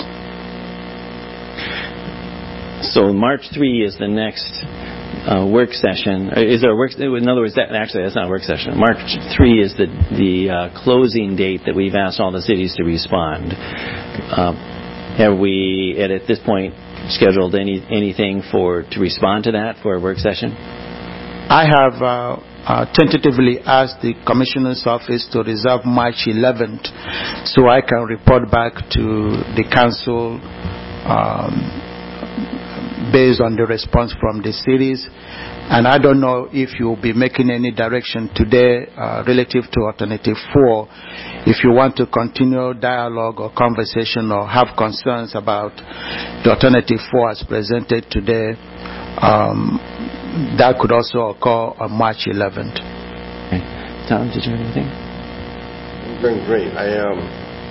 B: So March third is the next uh, work session. Is there a work? In other words, that actually that's not a work session. March third is the the uh, closing date that we've asked all the cities to respond. Uh, have we at, at this point scheduled any anything for to respond to that for a work session?
C: I have uh, uh, tentatively asked the Commissioner's office to reserve March eleventh so I can report back to the council um, based on the response from the cities. And I don't know if you'll be making any direction today uh, relative to Alternative four. If you want to continue dialogue or conversation or have concerns about the Alternative four as presented today, um, that could also occur on March eleventh.
B: Okay. Tom, did you have anything?
K: I'm doing great. I um,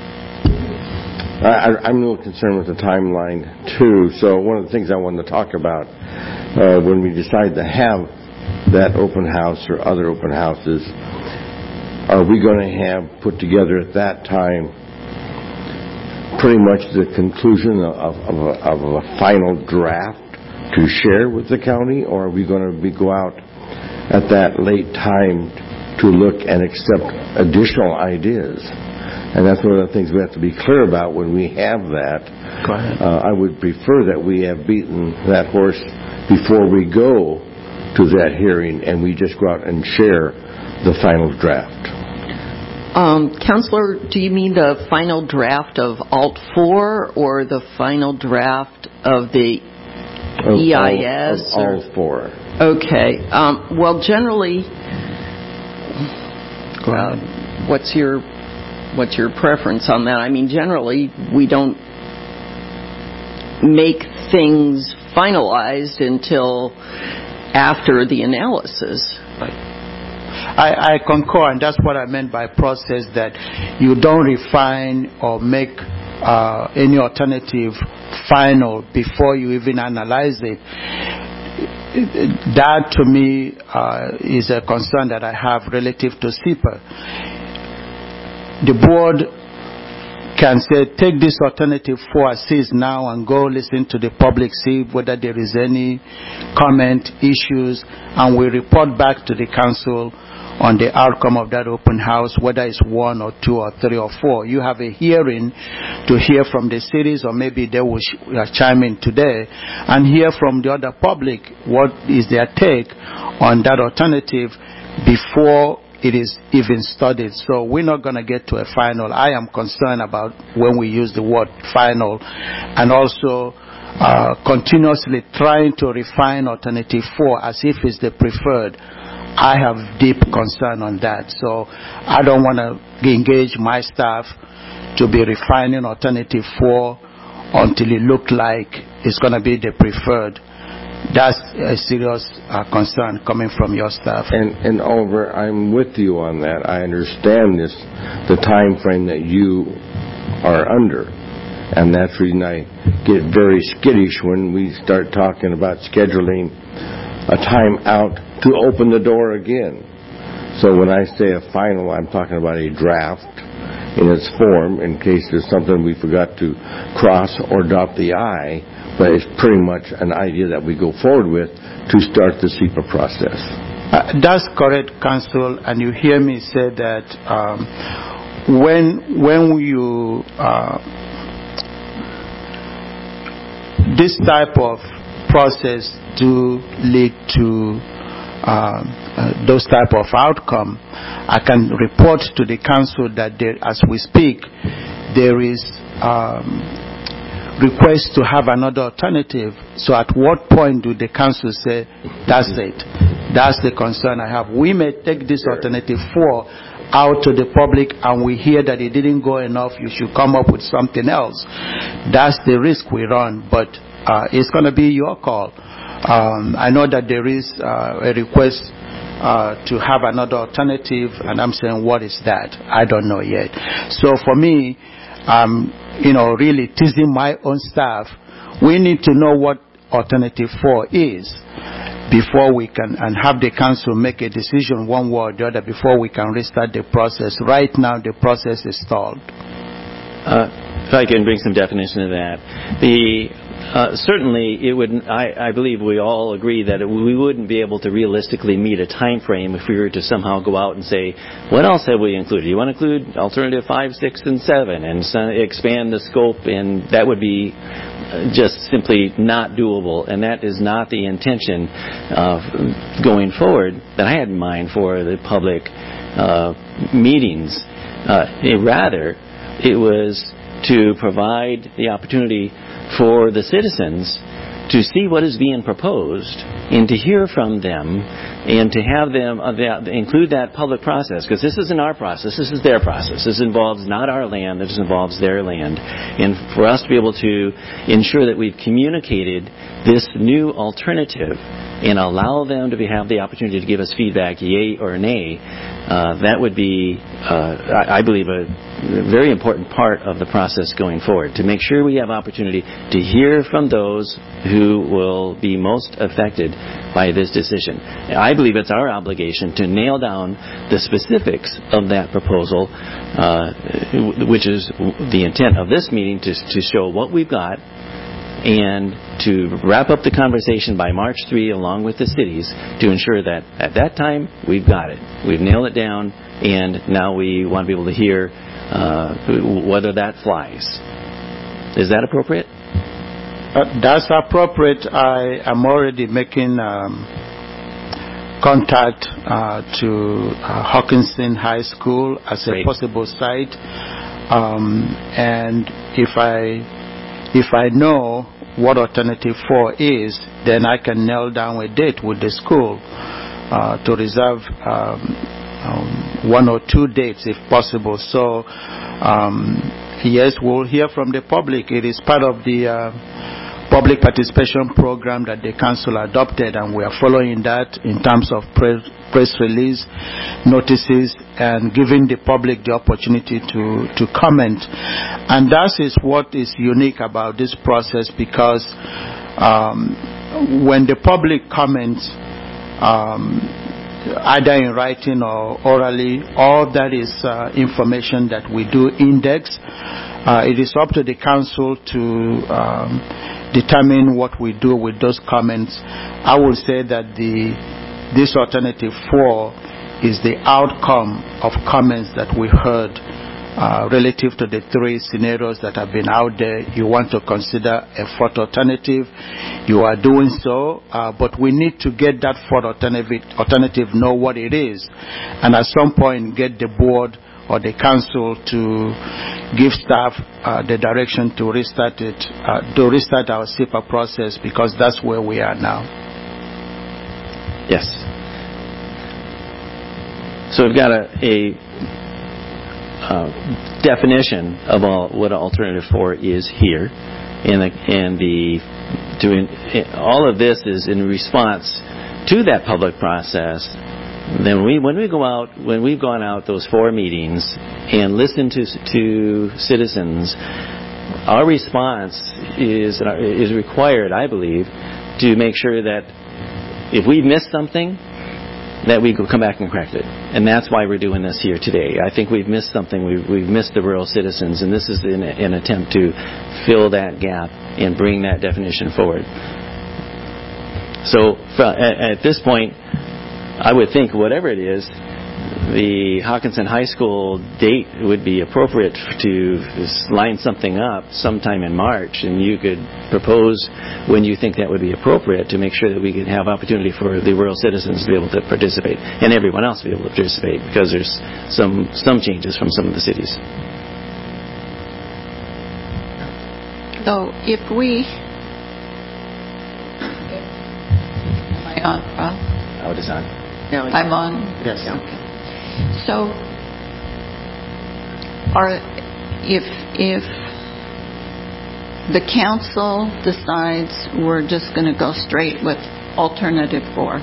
K: I, I'm a little concerned with the timeline too. So one of the things I wanted to talk about uh, when we decide to have that open house or other open houses, are we going to have put together at that time pretty much the conclusion of, of, a, of a final draft to share with the county, or are we going to be go out at that late time to look and accept additional ideas? And that's one of the things we have to be clear about when we have that.
C: Go ahead.
K: Uh, I would prefer that we have beaten that horse before we go to that hearing and we just go out and share the final draft.
D: Um, Councilor, do you mean the final draft of Alt four or the final draft of the
K: Of
D: E I S?
K: All, of all four.
D: Okay. Um, well, generally,
C: Go ahead.
D: uh, what's your what's your preference on that? I mean, generally, we don't make things finalized until after the analysis.
C: I, I concur, and that's what I meant by process, that you don't refine or make uh, any alternative final before you even analyze it. That, to me, uh, is a concern that I have relative to S E P A. The board can say, take this alternative four as is now and go listen to the public, see whether there is any comment, issues, and we report back to the council on the outcome of that open house, whether it's one or two or three or four. You have a hearing to hear from the cities, or maybe they will sh- uh, chime in today, and hear from the other public what is their take on that alternative before it is even studied. So we're not going to get to a final. I am concerned about when we use the word final, and also uh, continuously trying to refine Alternative four as if it's the preferred. I have deep concern on that. So I don't want to engage my staff to be refining Alternative four until it looks like it's going to be the preferred. That's a serious uh, concern coming from your staff.
K: And, and Oliver, I'm with you on that. I understand this, the time frame that you are under. And that's the reason I get very skittish when we start talking about scheduling a time out to open the door again. So when I say a final, I'm talking about a draft in its form in case there's something we forgot to cross or dot the I, but it's pretty much an idea that we go forward with to start the S E P A process.
C: Uh, that's correct, Council, and you hear me say that um, when when you uh, this type of process do lead to uh, uh, those type of outcome, I can report to the council that there, as we speak, there is um, request to have another alternative. So at what point do the council say, that's it? That's the concern I have. We may take this Alternative four out to the public and we hear that it didn't go enough, you should come up with something else. That's the risk we run, but uh, it's going to be your call. Um, I know that there is uh, a request uh, to have another alternative, and I'm saying, what is that? I don't know yet. So for me, um, you know, really teasing my own staff, we need to know what Alternative four is before we can, and have the council make a decision one way or the other before we can restart the process. Right now, the process is stalled.
B: Uh, if I can bring some definition to that. The Uh, certainly, it would. I, I believe we all agree that it, we wouldn't be able to realistically meet a time frame if we were to somehow go out and say, "What else have we included? You want to include alternative five, six, and seven, and so expand the scope?" And that would be just simply not doable, and that is not the intention of going forward that I had in mind for the public uh, meetings. Uh, it, rather, it was to provide the opportunity for the citizens to see what is being proposed and to hear from them and to have them uh, that, include that public process, because this isn't our process, this is their process. This involves not our land, this involves their land. And for us to be able to ensure that we've communicated this new alternative and allow them to be, have the opportunity to give us feedback, yay or nay, uh, that would be, uh, I, I believe, a very important part of the process going forward, to make sure we have opportunity to hear from those who will be most affected by this decision. I believe it's our obligation to nail down the specifics of that proposal, uh, which is the intent of this meeting, to, to show what we've got and to wrap up the conversation by March third along with the cities to ensure that at that time we've got it. We've nailed it down, and now we want to be able to hear uh, whether that flies. Is that appropriate?
C: Uh, that's appropriate. I am already making um, contact uh, to uh, Hawkinson High School as a
B: Great.
C: possible site. Um, and if I if I know what alternative four is, then I can nail down a date with the school uh, to reserve um, um, one or two dates if possible. So, um, yes, we'll hear from the public. It is part of the uh, public participation program that the council adopted, and we are following that in terms of press, press release, notices, and giving the public the opportunity to, to comment. And that is what is unique about this process, because um, when the public comments, um, either in writing or orally, all that is uh, information that we do index. Uh, it is up to the council to um, determine what we do with those comments. I will say that the this alternative four is the outcome of comments that we heard uh, relative to the three scenarios that have been out there. You want to consider a fourth alternative. You are doing so, uh, but we need to get that fourth alternative, alternative, know what it is, and at some point get the board or the council to give staff uh, the direction to restart it, uh, to restart our S I P A process, because that's where we are now.
B: Yes. So we've got a, a uh, definition of all, what alternative four is here, and the, and the to in, all of this is in response to that public process. Then we, when we go out, when we've gone out those four meetings and listened to to citizens, our response is is required, I believe, to make sure that if we've missed something, that we come back and correct it. And that's why we're doing this here today. I think we've missed something. We've, we've missed the rural citizens, and this is an, an attempt to fill that gap and bring that definition forward. So at, at this point, I would think whatever it is, the Hawkinson High School date would be appropriate to line something up sometime in March, and you could propose when you think that would be appropriate to make sure that we could have opportunity for the rural citizens to be able to participate and everyone else to be able to participate, because there's some some changes from some of the cities.
J: So if we... Am I on, Rob?
B: Oh, it is on.
J: No, I'm on?
C: Yes.
J: Okay. So, are, if, if the council decides we're just going to go straight with alternative four,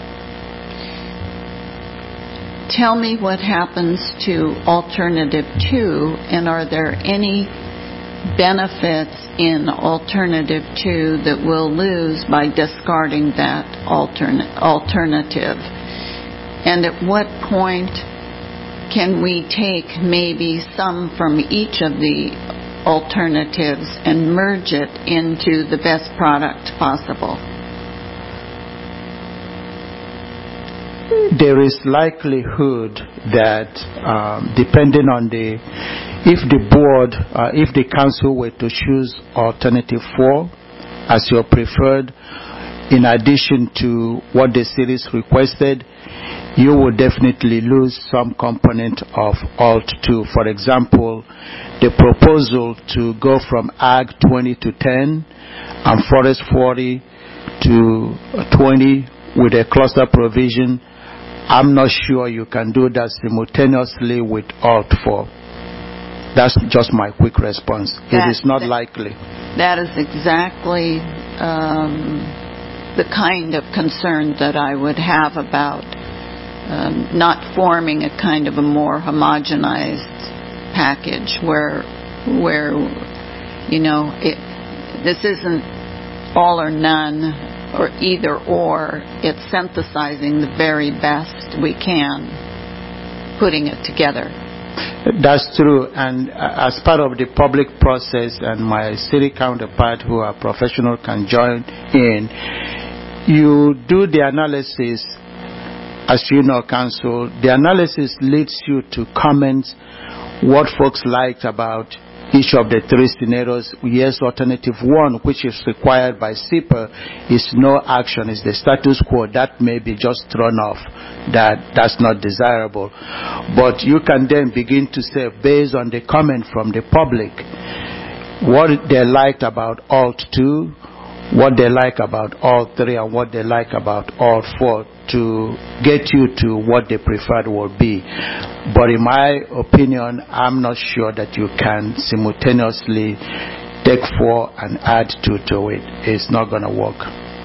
J: tell me what happens to alternative two, and are there any benefits in alternative two that we'll lose by discarding that altern- alternative? And at what point can we take maybe some from each of the alternatives and merge it into the best product possible?
C: There is likelihood that um, depending on the, if the board, uh, if the council were to choose alternative four as your preferred, in addition to what the cities requested, you will definitely lose some component of alt two. For example, the proposal to go from Ag twenty to ten and Forest forty to twenty with a cluster provision, I'm not sure you can do that simultaneously with alt four. That's just my quick response.
J: That,
C: it is not
J: that,
C: likely.
J: That is exactly um, the kind of concern that I would have about um, not forming a kind of a more homogenized package where, where you know, it, this isn't all or none or either or. It's synthesizing the very best we can, putting it together.
C: That's true, and as part of the public process, and my city counterpart who are professional can join in, you do the analysis. As you know, Council, the analysis leads you to comments what folks liked about each of the three scenarios. Yes, alternative one, which is required by S I P A, is no action, is the status quo. That may be just thrown off. That that's not desirable. But you can then begin to say, based on the comment from the public, what they liked about alt two, what they like about alt three, and what they like about alt four, to get you to what they preferred would be. But in my opinion, I'm not sure that you can simultaneously take four and add two to it. It's not going to work.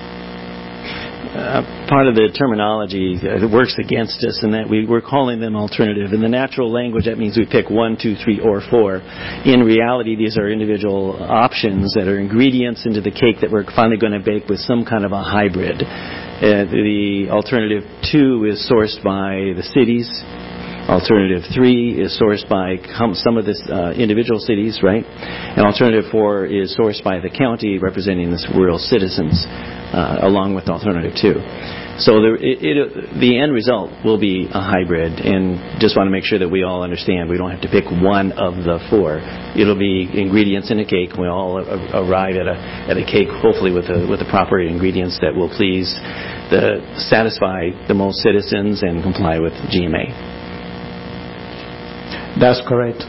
B: Uh, part of the terminology uh, works against us in that we, we're calling them alternative. In the natural language, that means we pick one, two, three, or four. In reality, these are individual options that are ingredients into the cake that we're finally going to bake with some kind of a hybrid. Uh, the alternative two is sourced by the cities. Alternative three is sourced by some of the uh, individual cities, right? And alternative four is sourced by the county representing the rural citizens, uh, along with alternative two. So the, it, it, the end result will be a hybrid, and just want to make sure that we all understand we don't have to pick one of the four. It'll be ingredients in a cake. We all a, arrive at a at a cake, hopefully with the with the proper ingredients that will please the satisfy the most citizens and comply with G M A.
C: That's correct.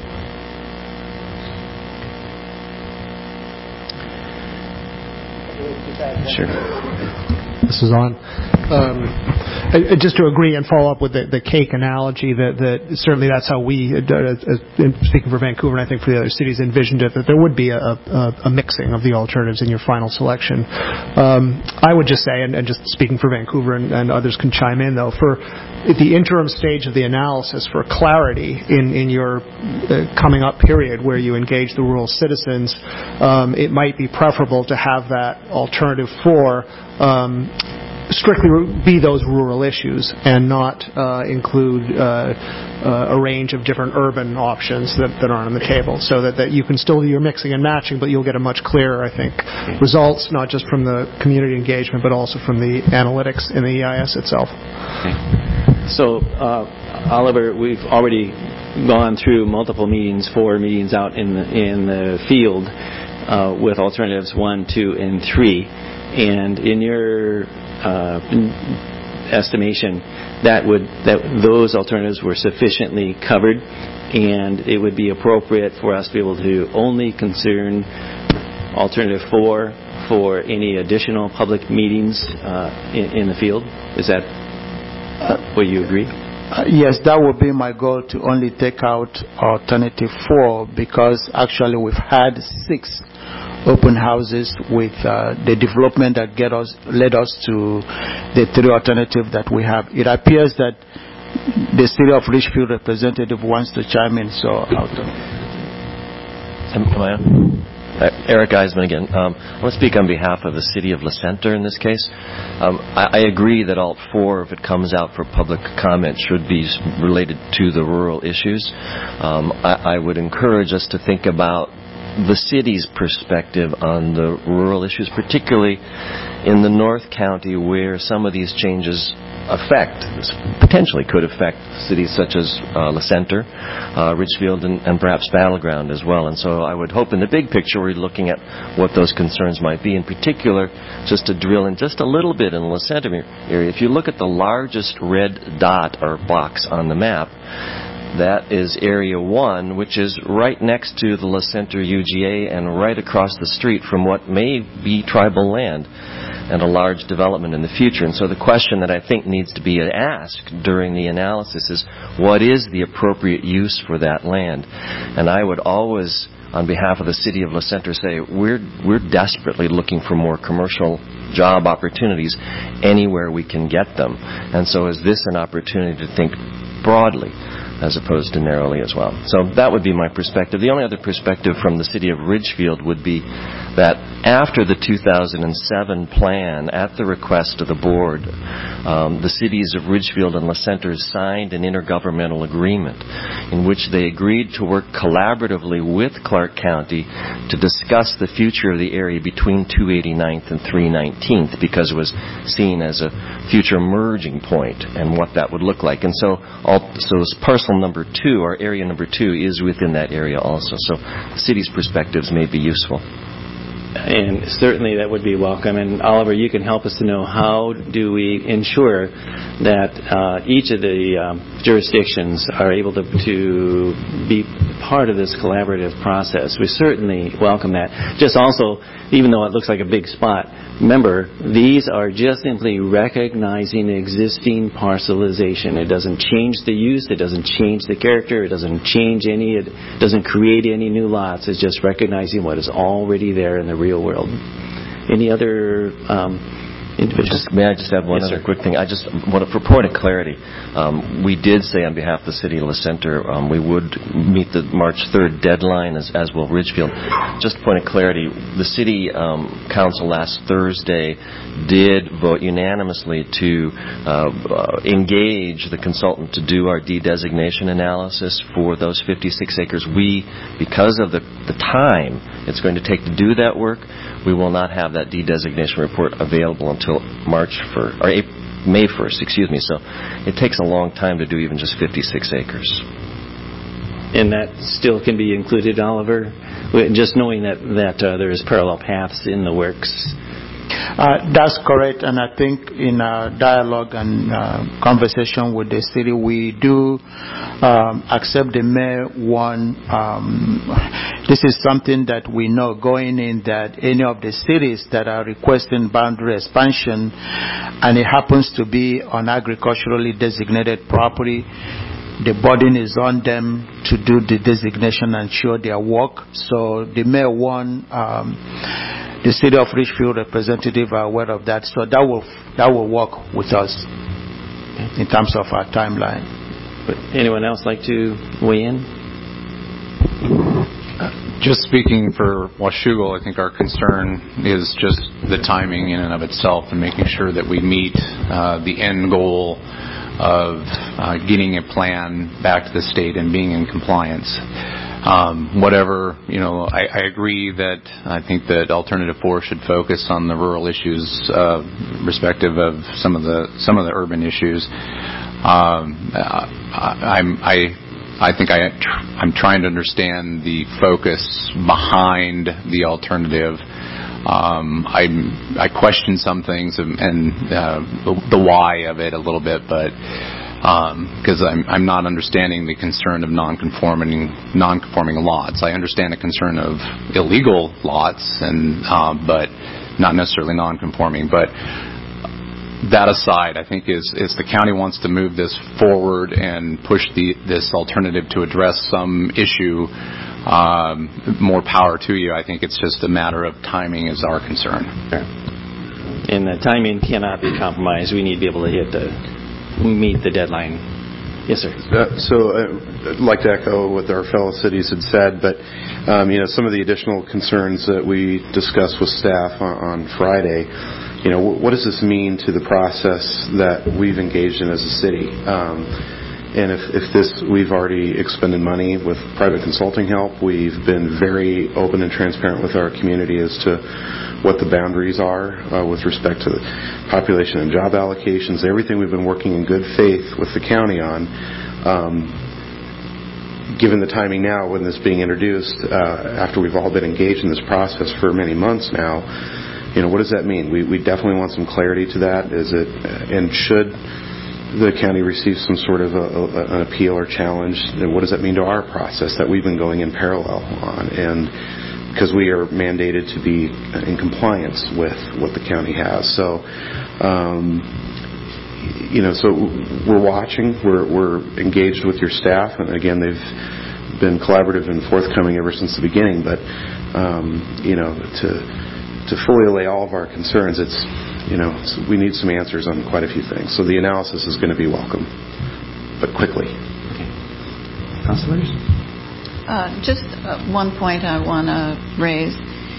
B: Sure.
L: This is on. Um, just to agree and follow up with the, the cake analogy, that, that certainly that's how we, uh, uh, speaking for Vancouver and I think for the other cities, envisioned it, that there would be a, a, a mixing of the alternatives in your final selection. Um, I would just say, and, and just speaking for Vancouver, and, and others can chime in though, for the interim stage of the analysis, for clarity in, in your uh, coming up period where you engage the rural citizens, um, it might be preferable to have that alternative four um, strictly be those rural issues and not uh, include uh, uh, a range of different urban options that, that aren't on the table, so that, that you can still do your mixing and matching, but you'll get a much clearer, I think, results, not just from the community engagement, but also from the analytics in the E I S itself.
B: Okay. So, uh, Oliver, we've already gone through multiple meetings, four meetings out in the, in the field uh, with alternatives one, two, and three. And in your uh, estimation, that would that those alternatives were sufficiently covered, and it would be appropriate for us to be able to only concern alternative four for any additional public meetings uh, in, in the field. Is that uh, what you agree?
C: Uh, yes, that would be my goal, to only take out alternative four, because actually we've had six open houses with uh, the development that get us led us to the three alternatives that we have. It appears that the City of Richfield representative wants to chime in, so I'll turn.
F: Am I on? Uh, Eric Eisman again. Um, I want to speak on behalf of the City of Le Centre in this case. Um, I, I agree that Alt four, if it comes out for public comment, should be related to the rural issues. Um, I, I would encourage us to think about the city's perspective on the rural issues, particularly in the North County, where some of these changes affect, potentially could affect cities such as uh, Le Centre, uh, Richfield, and, and perhaps Battleground as well. And so I would hope in the big picture we're looking at what those concerns might be. In particular, just to drill in just a little bit in the Le Centre area, if you look at the largest red dot or box on the map, that is Area one, which is right next to the Le Centre U G A and right across the street from what may be tribal land. and a large development in the future. And so the question that I think needs to be asked during the analysis is, what is the appropriate use for that land? And I would always, on behalf of the City of Le Centre, say we're we're desperately looking for more commercial job opportunities anywhere we can get them. And so is this an opportunity to think broadly as opposed to narrowly as well? So that would be my perspective. The only other perspective from the City of Ridgefield would be that after the two thousand seven plan, at the request of the board, um, the cities of Ridgefield and Le Centre signed an intergovernmental agreement in which they agreed to work collaboratively with Clark County to discuss the future of the area between two eighty-ninth and three nineteenth, because it was seen as a future merging point and what that would look like. And so, also, parcel number two, or area number two, is within that area also. So the city's perspectives may be useful.
B: And certainly that would be welcome. And Oliver, you can help us to know, how do we ensure that uh, each of the um, jurisdictions are able to, to be part of this collaborative process? We certainly welcome that. Just also, even though it looks like a big spot, remember, these are just simply recognizing existing parcelization. It doesn't change the use, it doesn't change the character, it doesn't change any, it doesn't create any new lots. It's just recognizing what is already there in the real world. Any other um, individuals?
F: Just, may I just add one
B: yes,
F: other
B: sir.
F: quick thing? I just, for point of clarity, um, we did say on behalf of the City of Le Centre um, we would meet the March third deadline, as, as will Ridgefield. Just a point of clarity, the City um, Council last Thursday did vote unanimously to uh, uh, engage the consultant to do our de-designation analysis for those fifty-six acres. We, because of the, the time it's going to take to do that work, we will not have that de-designation report available until March first, or April, May first, excuse me. So it takes a long time to do even just fifty-six acres.
B: And that still can be included, Oliver? Just knowing that, that uh, there is parallel paths in the works.
C: Uh, that's correct, and I think in our dialogue and uh, conversation with the city, we do um, accept the May one. Um, this is something that we know going in, that any of the cities that are requesting boundary expansion, and it happens to be on agriculturally designated property, the burden is on them to do the designation and show their work. So the May one, um, the City of Ridgefield representative are aware of that. So that will that will work with us in terms of our timeline.
B: Would anyone else like to weigh in?
H: Just speaking for Washougal, I think our concern is just the timing in and of itself, and making sure that we meet uh, the end goal of uh, getting a plan back to the state and being in compliance. Um, whatever, you know, I, I agree that I think that Alternative four should focus on the rural issues, uh, respective of some of the some of the urban issues. Um, I, I'm I. I think I, I'm trying to understand the focus behind the alternative. Um, I, I question some things and, and uh, the, the why of it a little bit, but because um, I'm, I'm not understanding the concern of non-conforming non-conforming lots. I understand the concern of illegal lots, and uh, but not necessarily non-conforming. But that aside, I think is, is the county wants to move this forward and push the, this alternative to address some issue, um, more power to you. I think it's just a matter of timing is our concern.
B: Okay. And the timing cannot be compromised. We need to be able to hit the, meet the deadline. Yes, sir.
G: Uh, so uh, I'd like to echo what our fellow cities had said, but um, you know, some of the additional concerns that we discussed with staff on, on Friday. You know, what does this mean to the process that we've engaged in as a city? Um, and if, if this, we've already expended money with private consulting help. We've been very open and transparent with our community as to what the boundaries are uh, with respect to the population and job allocations, everything we've been working in good faith with the county on. Um, given the timing now when this is being introduced, uh, after we've all been engaged in this process for many months now, you know, what does that mean? We, we definitely want some clarity to that. Is it, and should the county receive some sort of a, a, an appeal or challenge, what does that mean to our process that we've been going in parallel on? And because we are mandated to be in compliance with what the county has. So, um, you know, so we're watching, we're, we're engaged with your staff, and again, they've been collaborative and forthcoming ever since the beginning, but, um, you know, to, to fully allay all of our concerns, it's, you know, it's, we need some answers on quite a few things. So the analysis is going to be welcome, but quickly.
L: Okay. Councilors?
J: Uh, just uh, one point I want to raise.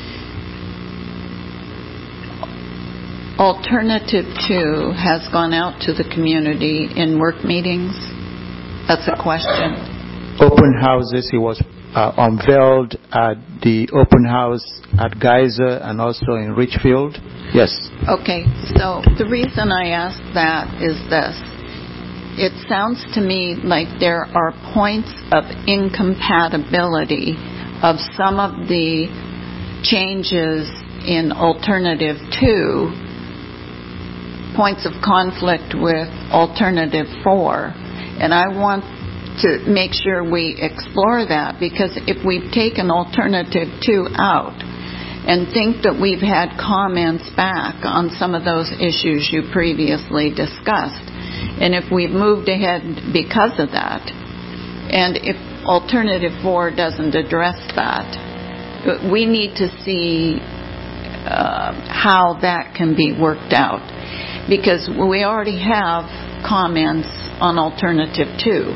J: Alternative two has gone out to the community in work meetings. That's a question.
C: Open houses. It was uh, unveiled at the open house at Geyser and also in Richfield. Yes.
J: Okay, so the reason I ask that is this. It sounds to me like there are points of incompatibility of some of the changes in Alternative two, points of conflict with Alternative four. And I want to make sure we explore that, because if we've taken Alternative two out and think that we've had comments back on some of those issues you previously discussed, and if we've moved ahead because of that, and if Alternative four doesn't address that, we need to see uh, how that can be worked out, because we already have comments on Alternative two.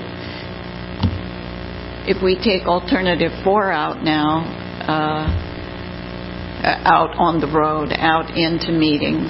J: If we take Alternative four out now, uh, out on the road, out into meetings,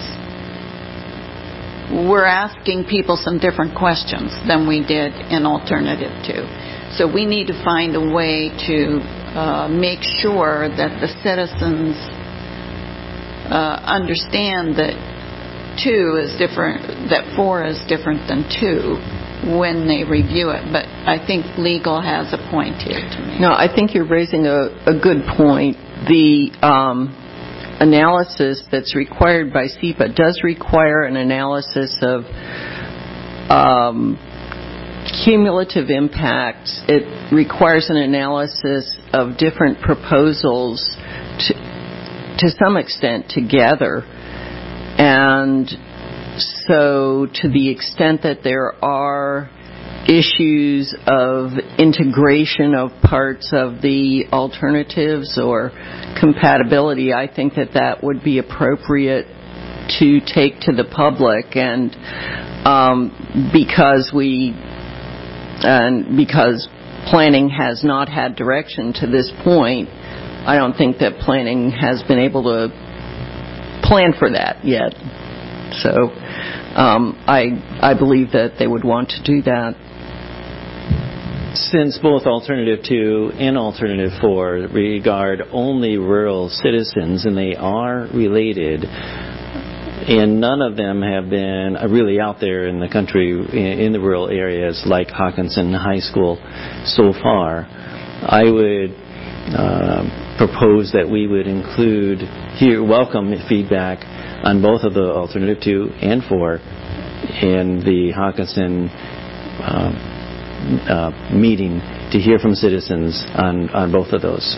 J: we're asking people some different questions than we did in Alternative two. So we need to find a way to uh, make sure that the citizens uh, understand that two is different, that four is different than two when they review it. But I think legal has a point here to make.
D: No, I think you're raising a, a good point. The um, analysis that's required by S E P A does require an analysis of um, cumulative impacts. It requires an analysis of different proposals to, to some extent together. And so to the extent that there are issues of integration of parts of the alternatives or compatibility, I think that that would be appropriate to take to the public. And um, because we, and because planning has not had direction to this point, I don't think that planning has been able to plan for that yet. So um, I I believe that they would want to do that.
B: Since both Alternative two and Alternative four regard only rural citizens, and they are related, and none of them have been really out there in the country, in the rural areas like Hawkinson High School so far, I would uh, propose that we would include here, welcome feedback on both of the Alternative two and four in the Hawkinson uh, uh, meeting to hear from citizens on, on both of those.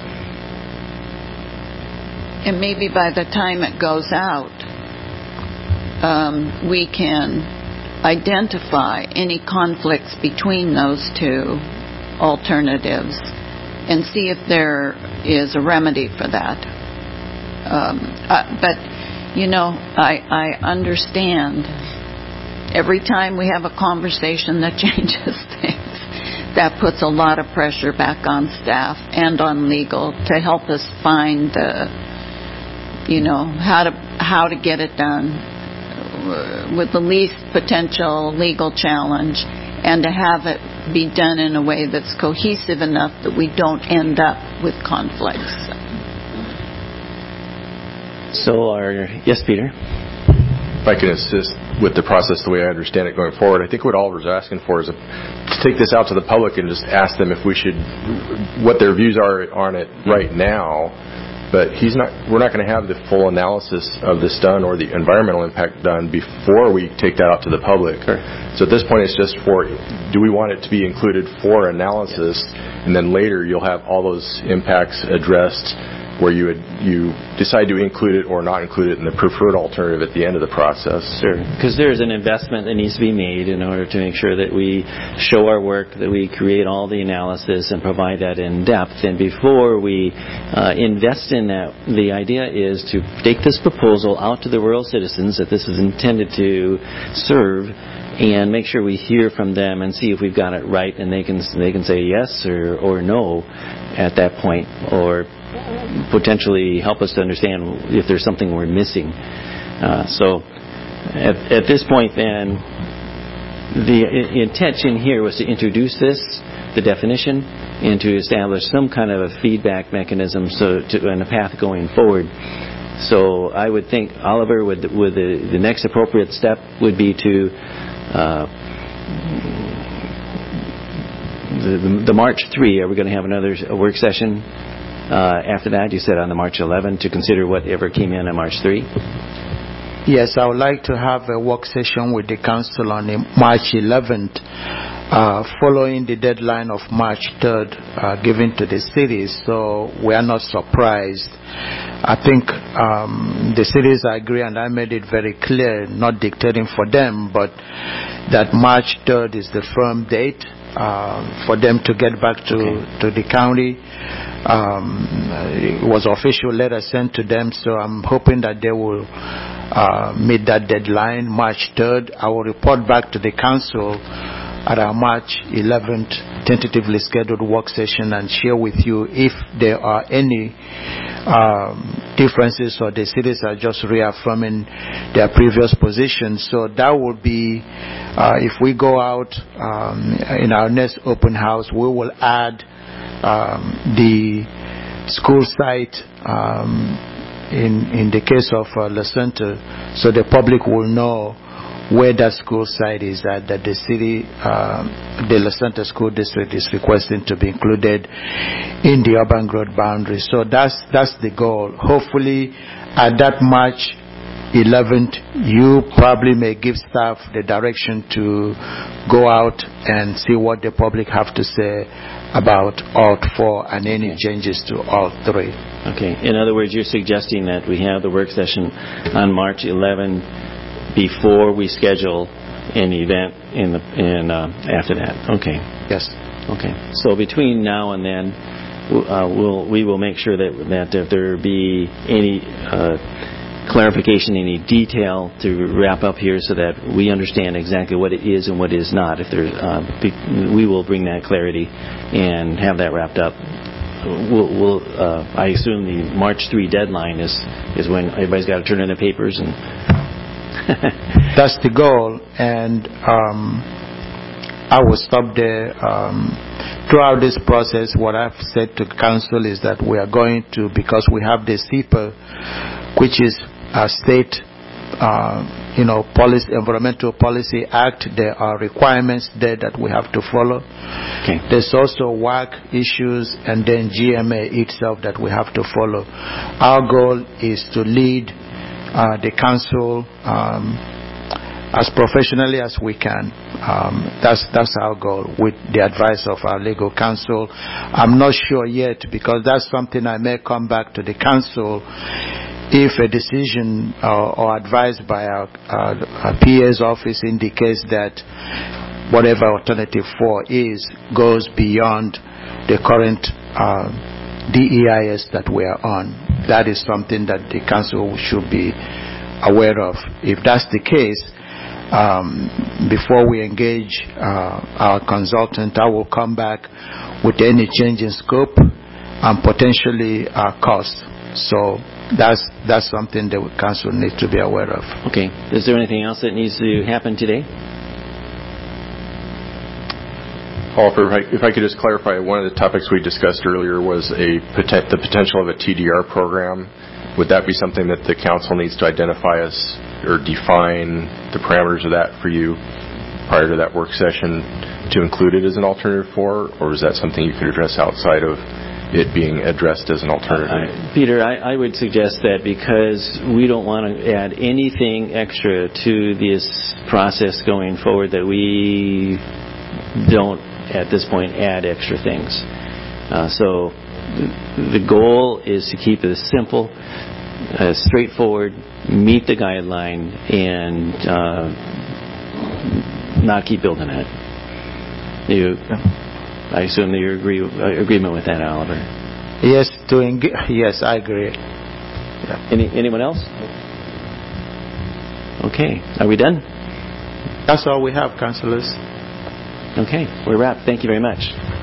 J: And maybe by the time it goes out, um, we can identify any conflicts between those two alternatives and see if there is a remedy for that. Um, uh, but, you know, I, I understand every time we have a conversation that changes things, that puts a lot of pressure back on staff and on legal to help us find the, you know, how to how to get it done with the least potential legal challenge, and to have it be done in a way that's cohesive enough that we don't end up with conflicts.
B: So, our yes, Peter.
A: If I can assist with the process the way I understand it going forward, I think what Oliver's asking for is a, to take this out to the public and just ask them if we should, what their views are on it right now. But he's not. We're not going to have the full analysis of this done or the environmental impact done before we take that out to the public. Sure. So at this point, it's just for, do we want it to be included for analysis, yeah. And then later you'll have all those impacts addressed where you would, you decide to include it or not include it in the preferred alternative at the end of the process.
B: Sure, because there's an investment that needs to be made in order to make sure that we show our work, that we create all the analysis and provide that in depth. And before we uh, invest in that, the idea is to take this proposal out to the rural citizens that this is intended to serve, and make sure we hear from them and see if we've got it right, and they can they can say yes or, or no at that point, or potentially help us to understand if there's something we're missing. Uh, so at, at this point then, the I- intention here was to introduce this, the definition, and to establish some kind of a feedback mechanism so to, and a path going forward. So I would think, Oliver, would, would the, the next appropriate step would be to uh, the, the, the March third, are we going to have another work session uh, after that? You said on the March eleventh to consider whatever came in on March third?
C: Yes, I would like to have a work session with the council on the March eleventh, uh, following the deadline of March third uh, given to the cities, so we are not surprised. I think um, the cities agree, and I made it very clear, not dictating for them, but that March third is the firm date uh, for them to get back to, okay. to the county. Um, it was an official letter sent to them, so I'm hoping that they will uh, meet that deadline, March third. I will report back to the council at our March eleventh tentatively scheduled work session and share with you if there are any um, differences or the cities are just reaffirming their previous positions. So that would be, uh, if we go out um, in our next open house, we will add um, the school site um, in, in the case of uh, La Center, so the public will know where that school site is at, that the city, uh, the La Center School District is requesting to be included in the urban growth boundary. So that's that's the goal. Hopefully, at that March eleventh, you probably may give staff the direction to go out and see what the public have to say about all four and any changes to all three.
B: Okay. In other words, you're suggesting that we have the work session on March eleventh before we schedule an event in the in uh, after that. Okay.
C: Yes.
B: Okay. So between now and then, uh, we'll we will make sure that that if there be any uh, clarification, any detail to wrap up here, so that we understand exactly what it is and what is not. If there's, uh, be, we will bring that clarity and have that wrapped up. We'll, we'll uh, I assume the March third deadline is is when everybody's got to turn in their papers and.
C: That's the goal, and um, I will stop there. Um, throughout this process, what I've said to council is that we are going to, because we have the S E P A, which is a state, uh, you know, policy, environmental policy act. There are requirements there that we have to follow.
B: Okay.
C: There's also W A C issues, and then G M A itself that we have to follow. Our goal is to lead Uh, the council um, as professionally as we can. Um, that's that's our goal, with the advice of our legal counsel. I'm not sure yet, because that's something I may come back to the council if a decision uh, or advice by our, our, our P A's office indicates that whatever alternative four is goes beyond the current uh, D E I S that we are on. That is something that the council should be aware of. If that's the case, um, before we engage uh, our consultant, I will come back with any change in scope and potentially uh, cost. So that's that's something the council needs to be aware of.
B: Okay. Is there anything else that needs to happen today?
A: Oliver, if I could just clarify, one of the topics we discussed earlier was a the potential of a T D R program. Would that be something that the council needs to identify as or define the parameters of that for you prior to that work session to include it as an alternative for, or is that something you could address outside of it being addressed as an alternative?
B: Uh, Peter, I, I would suggest that because we don't want to add anything extra to this process going forward, that we don't at this point add extra things. Uh, so the goal is to keep it as simple, as straightforward, meet the guideline, and uh, not keep building it. You, I assume that you agree uh, agreement with that, Oliver.
M: Yes, to engage. Yes, I agree. Yeah.
B: Any, anyone else? Okay, are we done?
M: That's all we have, councillors.
B: Okay, we're wrapped. Thank you very much.